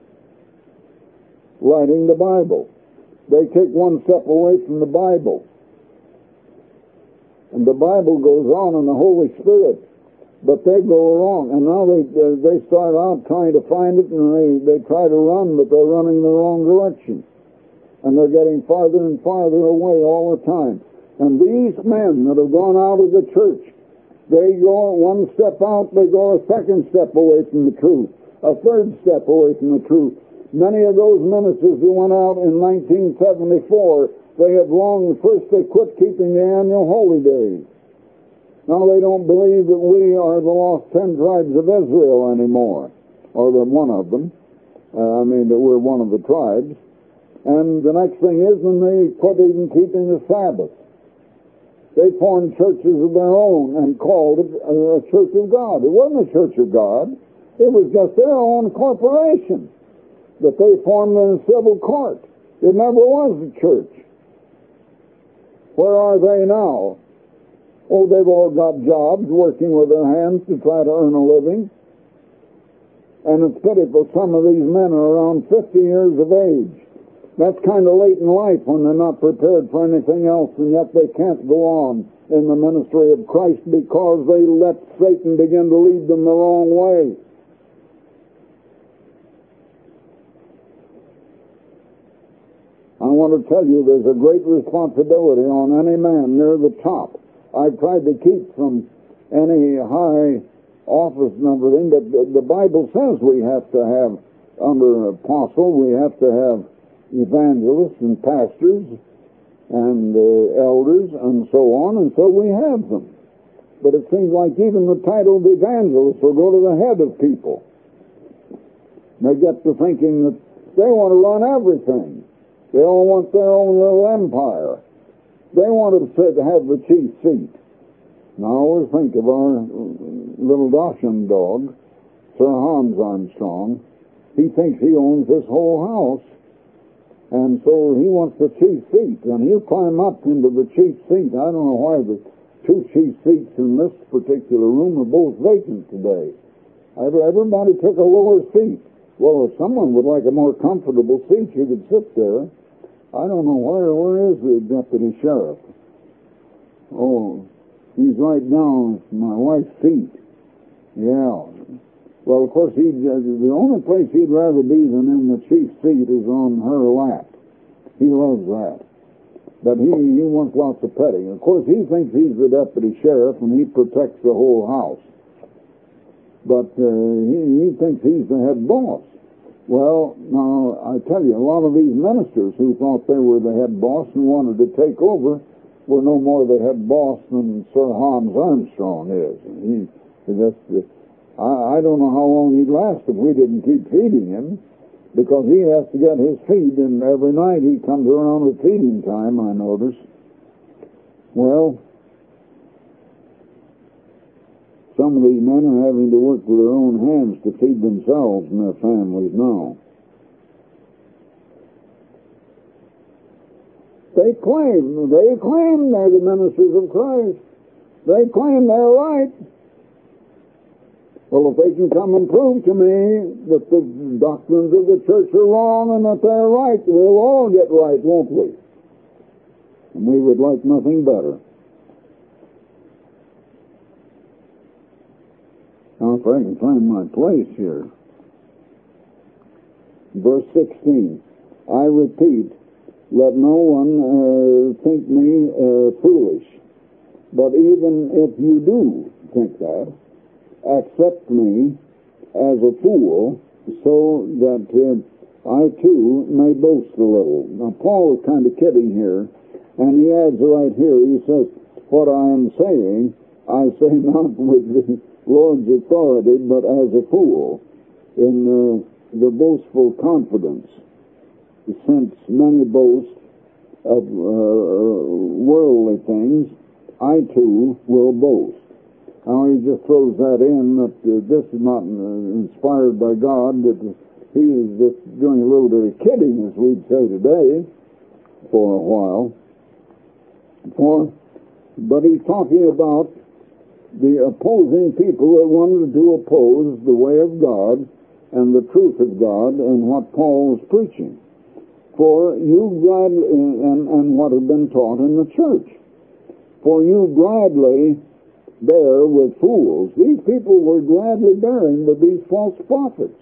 Lighting the Bible. They take one step away from the Bible. And the Bible goes on in the Holy Spirit, but they go wrong. And now they start out trying to find it, and they try to run, but they're running the wrong direction. And they're getting farther and farther away all the time. And these men that have gone out of the church, they go one step out, they go a second step away from the truth, a third step away from the truth. Many of those ministers who went out in 1974, they had long, first they quit keeping the annual holy days. Now they don't believe that we are the lost 10 tribes of Israel anymore, or that one of them. That we're one of the tribes. And the next thing is, when they quit even keeping the Sabbath, they formed churches of their own and called it a church of God. It wasn't a church of God. It was just their own corporation that they formed in a civil court. It never was a church. Where are they now? Oh, they've all got jobs working with their hands to try to earn a living. And it's pitiful, some of these men are around 50 years of age. That's kind of late in life when they're not prepared for anything else, and yet they can't go on in the ministry of Christ because they let Satan begin to lead them the wrong way. I want to tell you there's a great responsibility on any man near the top. I've tried to keep from any high office and everything, but the Bible says we have to have, under an apostle, we have to have evangelists and pastors and elders and so on, and so we have them. But it seems like even the title of evangelist will go to the head of people. They get to thinking that they want to run everything. They all want their own little empire. They want to have the chief seat. Now, I always think of our little Dachshund dog, Sir Hans Armstrong. He thinks he owns this whole house, and so he wants the chief seat, and he'll climb up into the chief seat. I don't know why the 2 chief seats in this particular room are both vacant today. Everybody took a lower seat. Well, if someone would like a more comfortable seat, you could sit there. I don't know where is the deputy sheriff? Oh, he's right down at my wife's feet. Yeah. Well, of course, the only place he'd rather be than in the chief seat is on her lap. He loves that. But he wants lots of petting. Of course, he thinks he's the deputy sheriff and he protects the whole house. But he thinks he's the head boss. Well, now, I tell you, a lot of these ministers who thought they were the head boss and wanted to take over were no more the head boss than Sir Hans Armstrong is. I don't know how long he'd last if we didn't keep feeding him, because he has to get his feed, and every night he comes around at feeding time, I notice. Well, some of these men are having to work with their own hands to feed themselves and their families now. They claim they're the ministers of Christ. They claim they're right. Well, if they can come and prove to me that the doctrines of the church are wrong and that they're right, we'll all get right, won't we? And we would like nothing better. Now, if I can find my place here. Verse 16. I repeat, let no one think me foolish. But even if you do think that, accept me as a fool, so that I too may boast a little. Now, Paul is kind of kidding here, and he adds right here, he says, what I am saying, I say not with the Lord's authority, but as a fool, in the boastful confidence, since many boast of worldly things, I too will boast. Now he just throws that in, that this is not inspired by God, that he is just doing a little bit of kidding, as we'd say today, for a while. But he's talking about the opposing people that wanted to oppose the way of God and the truth of God and what Paul was preaching. For you gladly, and what had been taught in the church. For you gladly bear with fools. These people were gladly bearing with these false prophets.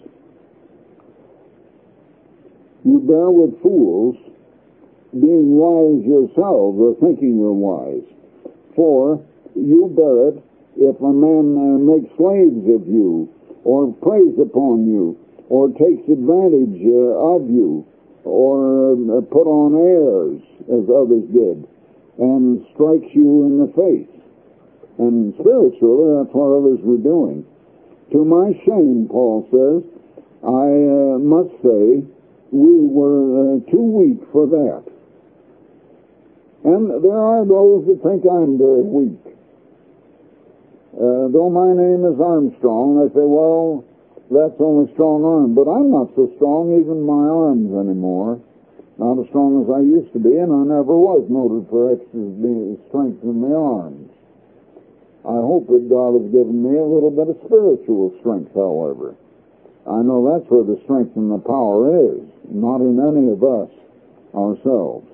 You bear with fools, being wise yourselves, or thinking you're wise. For you bear it if a man makes slaves of you, or preys upon you, or takes advantage of you, or put on airs, as others did, and strikes you in the face. And spiritually, that's what others were doing. To my shame, Paul says, I must say, we were too weak for that. And there are those that think I'm very weak. Though my name is Armstrong, they say, well, that's only strong arm. But I'm not so strong, even my arms anymore. Not as strong as I used to be, and I never was noted for extra strength in the arms. I hope that God has given me a little bit of spiritual strength, however. I know that's where the strength and the power is, not in any of us ourselves.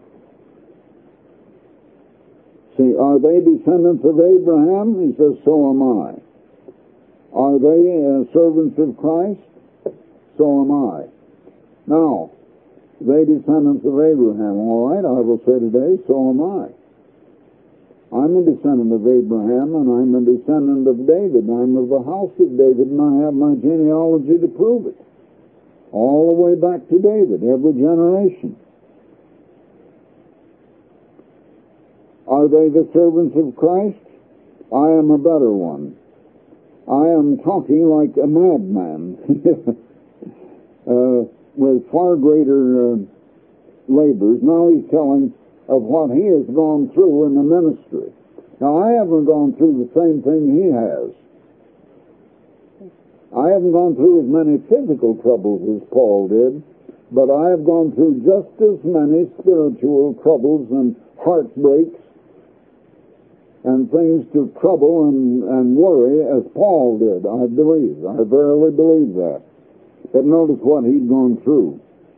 See, are they descendants of Abraham? He says, so am I. Are they servants of Christ? So am I. Now, they descendants of Abraham. All right, I will say today, so am I. I'm a descendant of Abraham, and I'm a descendant of David. I'm of the house of David, and I have my genealogy to prove it. All the way back to David, every generation. Are they the servants of Christ? I am a better one. I am talking like a madman, with far greater labors. Now he's telling of what he has gone through in the ministry. Now, I haven't gone through the same thing he has. I haven't gone through as many physical troubles as Paul did, but I have gone through just as many spiritual troubles and heartbreaks and things to trouble and worry as Paul did, I believe. I verily believe that. But notice what he'd gone through.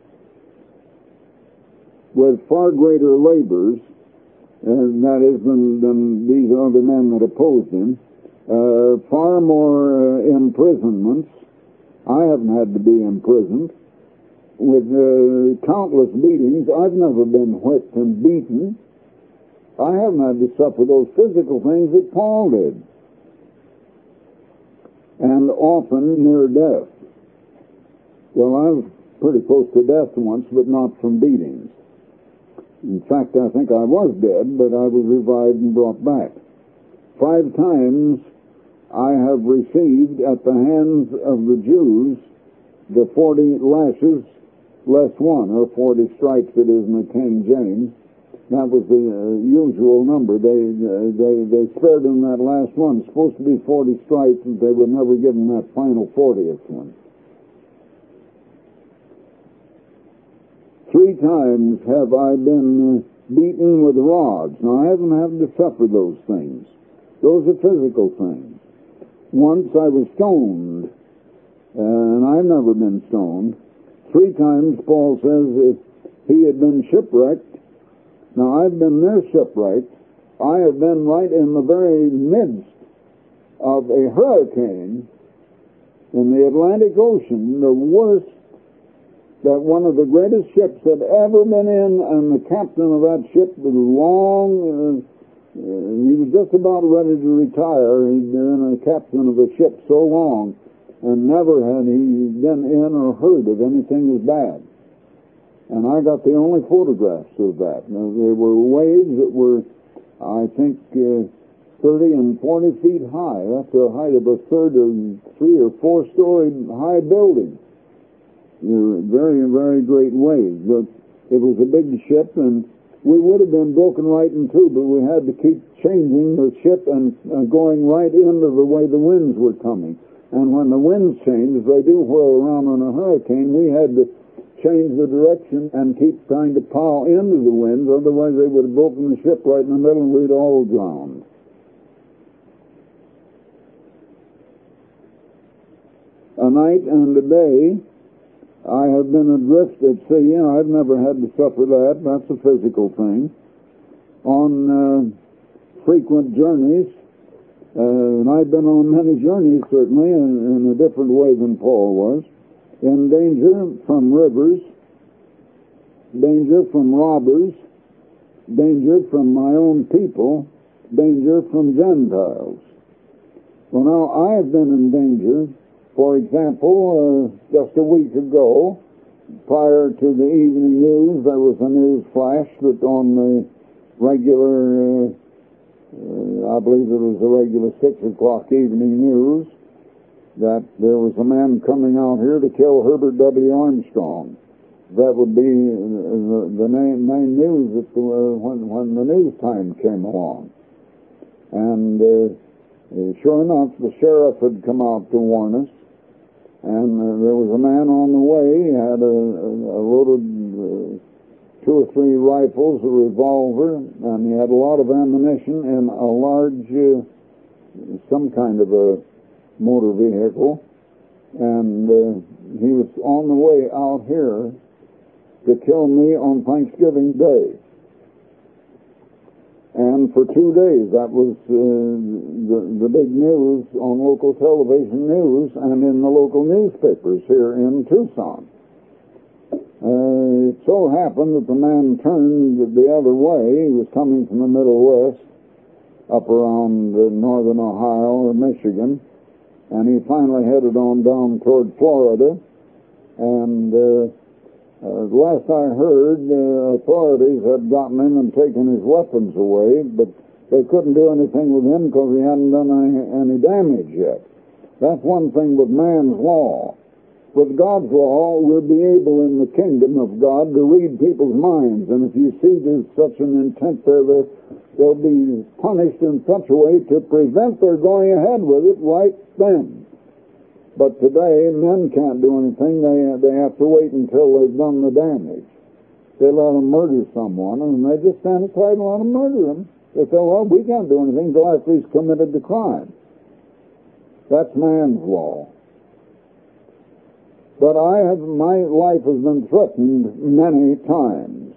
With far greater labors, and that is than these other men that opposed him, far more imprisonments. I haven't had to be imprisoned. With countless beatings. I've never been whipped and beaten. I haven't had to suffer those physical things that Paul did. And often near death. Well, I was pretty close to death once, but not from beatings. In fact, I think I was dead, but I was revived and brought back. 5 times I have received at the hands of the Jews the 40 lashes less one, or 40 stripes it is in the King James. That was the usual number. They spared him that last one. It's supposed to be 40 stripes, and they would never give him that final 40th one. 3 times have I been beaten with rods. Now, I haven't had to suffer those things. Those are physical things. Once I was stoned, and I've never been stoned. 3 times, Paul says, if he had been shipwrecked. Now, I've been near shipwrecked. I have been right in the very midst of a hurricane in the Atlantic Ocean, the worst that one of the greatest ships had ever been in, and the captain of that ship was he was just about ready to retire. He'd been a captain of a ship so long, and never had he been in or heard of anything as bad. And I got the only photographs of that. Now, there were waves that were, I think, 30 and 40 feet high. That's the height of a 3 or 4 story high building. They were very, very great waves. But it was a big ship, and we would have been broken right in two, but we had to keep changing the ship and going right into the way the winds were coming. And when the winds changed, they do whirl around on a hurricane, we had to change the direction and keep trying to plow into the winds, otherwise they would have broken the ship right in the middle and we'd all drowned. A night and a day I have been adrift at sea. I've never had to suffer that. That's a physical thing. On frequent journeys, and I've been on many journeys certainly in a different way than Paul was. In danger from rivers, danger from robbers, danger from my own people, danger from Gentiles. Well, now, I have been in danger. For example, just a week ago, prior to the evening news, there was a news flash that on the regular, I believe it was the regular 6 o'clock evening news, that there was a man coming out here to kill Herbert W. Armstrong. That would be the main news when the news time came along. And sure enough, the sheriff had come out to warn us, and there was a man on the way. He had a loaded 2 or 3 rifles, a revolver, and he had a lot of ammunition in a large, some kind of a motor vehicle, and he was on the way out here to kill me on Thanksgiving Day. And for 2 days, that was the big news on local television news and in the local newspapers here in Tucson. It so happened that the man turned the other way. He was coming from the Middle West, up around northern Ohio or Michigan, and he finally headed on down toward Florida. And last I heard, authorities had gotten him and taken his weapons away, but they couldn't do anything with him because he hadn't done any damage yet. That's one thing with man's law. With God's law, we'll be able in the kingdom of God to read people's minds, and if you see there's such an intent there, they'll be punished in such a way to prevent their going ahead with it right then. But today, men can't do anything. They have to wait until they've done the damage. They let them murder someone, and they just stand aside and let them murder them. They say, well, we can't do anything until after he's committed the crime. That's man's law. But my life has been threatened many times.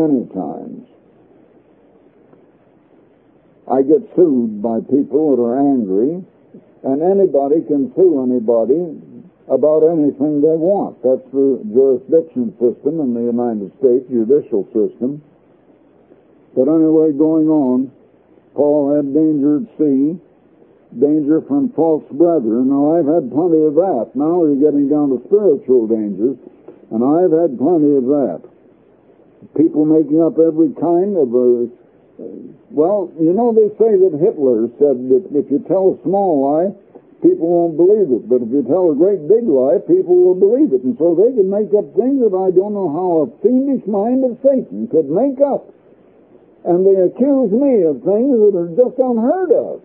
I get sued by people that are angry, and anybody can sue anybody about anything they want. That's the jurisdiction system in the United States, judicial system. But anyway, going on, Paul had danger at sea, danger from false brethren. Now, I've had plenty of that. Now you're getting down to spiritual dangers, and I've had plenty of that. People making up every kind of well, you know, they say that Hitler said that if you tell a small lie, people won't believe it. But if you tell a great big lie, people will believe it. And so they can make up things that I don't know how a fiendish mind of Satan could make up. And they accuse me of things that are just unheard of.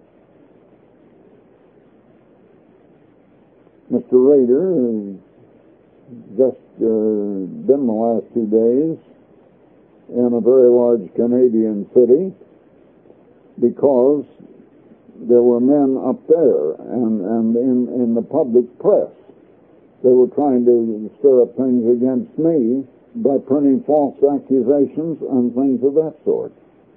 Mr. Rader has just been the last 2 days in a very large Canadian city because there were men up there and in the public press. They were trying to stir up things against me by printing false accusations and things of that sort.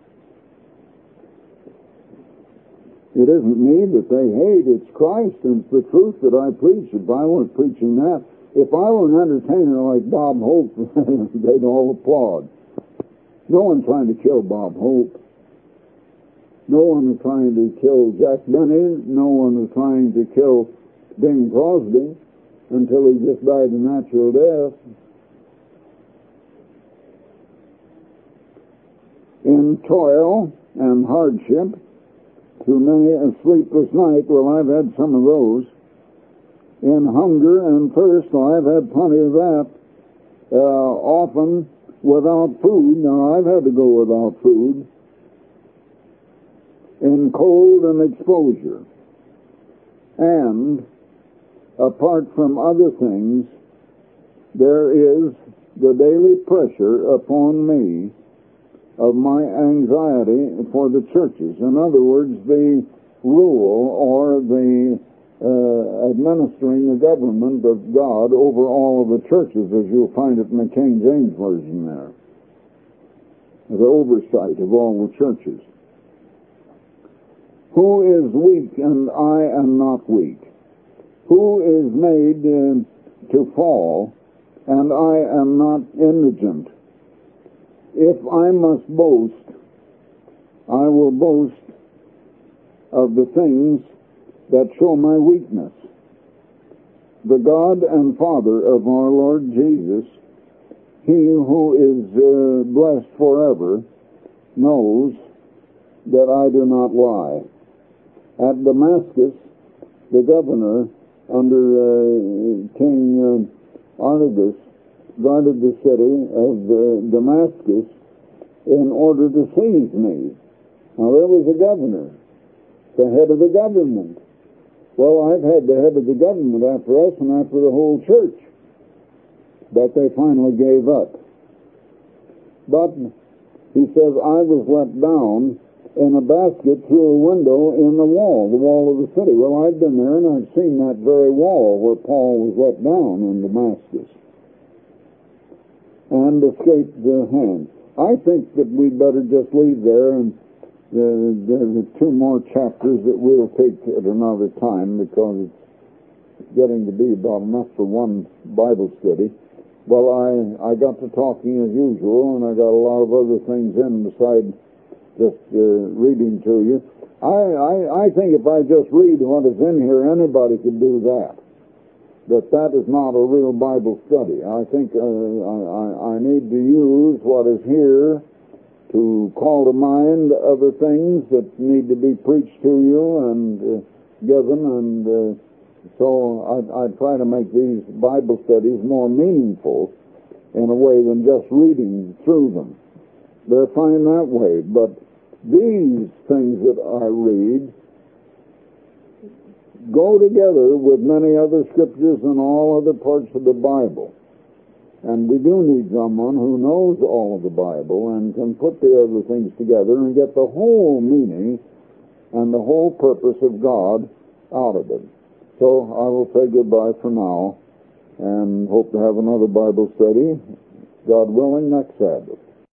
It isn't me that they hate, it's Christ and it's the truth that I preach. If I weren't preaching that, if I were an entertainer like Bob Hope, they'd all applaud. No one's trying to kill Bob Hope. No one is trying to kill Jack Benny. No one is trying to kill Bing Crosby until he just died a natural death. In toil and hardship, through many a sleepless night, well, I've had some of those. In hunger and thirst, well, I've had plenty of that. Often without food. Now, I've had to go without food. In cold and exposure. And, apart from other things, there is the daily pressure upon me of my anxiety for the churches. In other words, the rule or the administering the government of God over all of the churches, as you'll find it in the King James Version there. The oversight of all the churches. Who is weak and I am not weak? Who is made to fall and I am not indigent? If I must boast, I will boast of the things that show my weakness. The God and Father of our Lord Jesus, He who is blessed forever, knows that I do not lie. At Damascus, the governor under King Artaxerxes guarded the city of Damascus in order to seize me. Now, there was a governor, the head of the government. Well, I've had the head of the government after us and after the whole church, but they finally gave up. But he says, I was let down in a basket through a window in the wall of the city. Well, I've been there and I've seen that very wall where Paul was let down in Damascus and escaped the hand. I think that we'd better just leave there, and there's 2 more chapters that we'll take at another time because it's getting to be about enough for one Bible study. Well, I got to talking as usual, and I got a lot of other things in besides just reading to you. I think if I just read what is in here, anybody could do that. But that is not a real Bible study. I think I need to use what is here to call to mind other things that need to be preached to you and given, and so I try to make these Bible studies more meaningful in a way than just reading through them. They're fine that way, but these things that I read go together with many other scriptures and all other parts of the Bible. And we do need someone who knows all of the Bible and can put the other things together and get the whole meaning and the whole purpose of God out of it. So I will say goodbye for now and hope to have another Bible study, God willing, next Sabbath.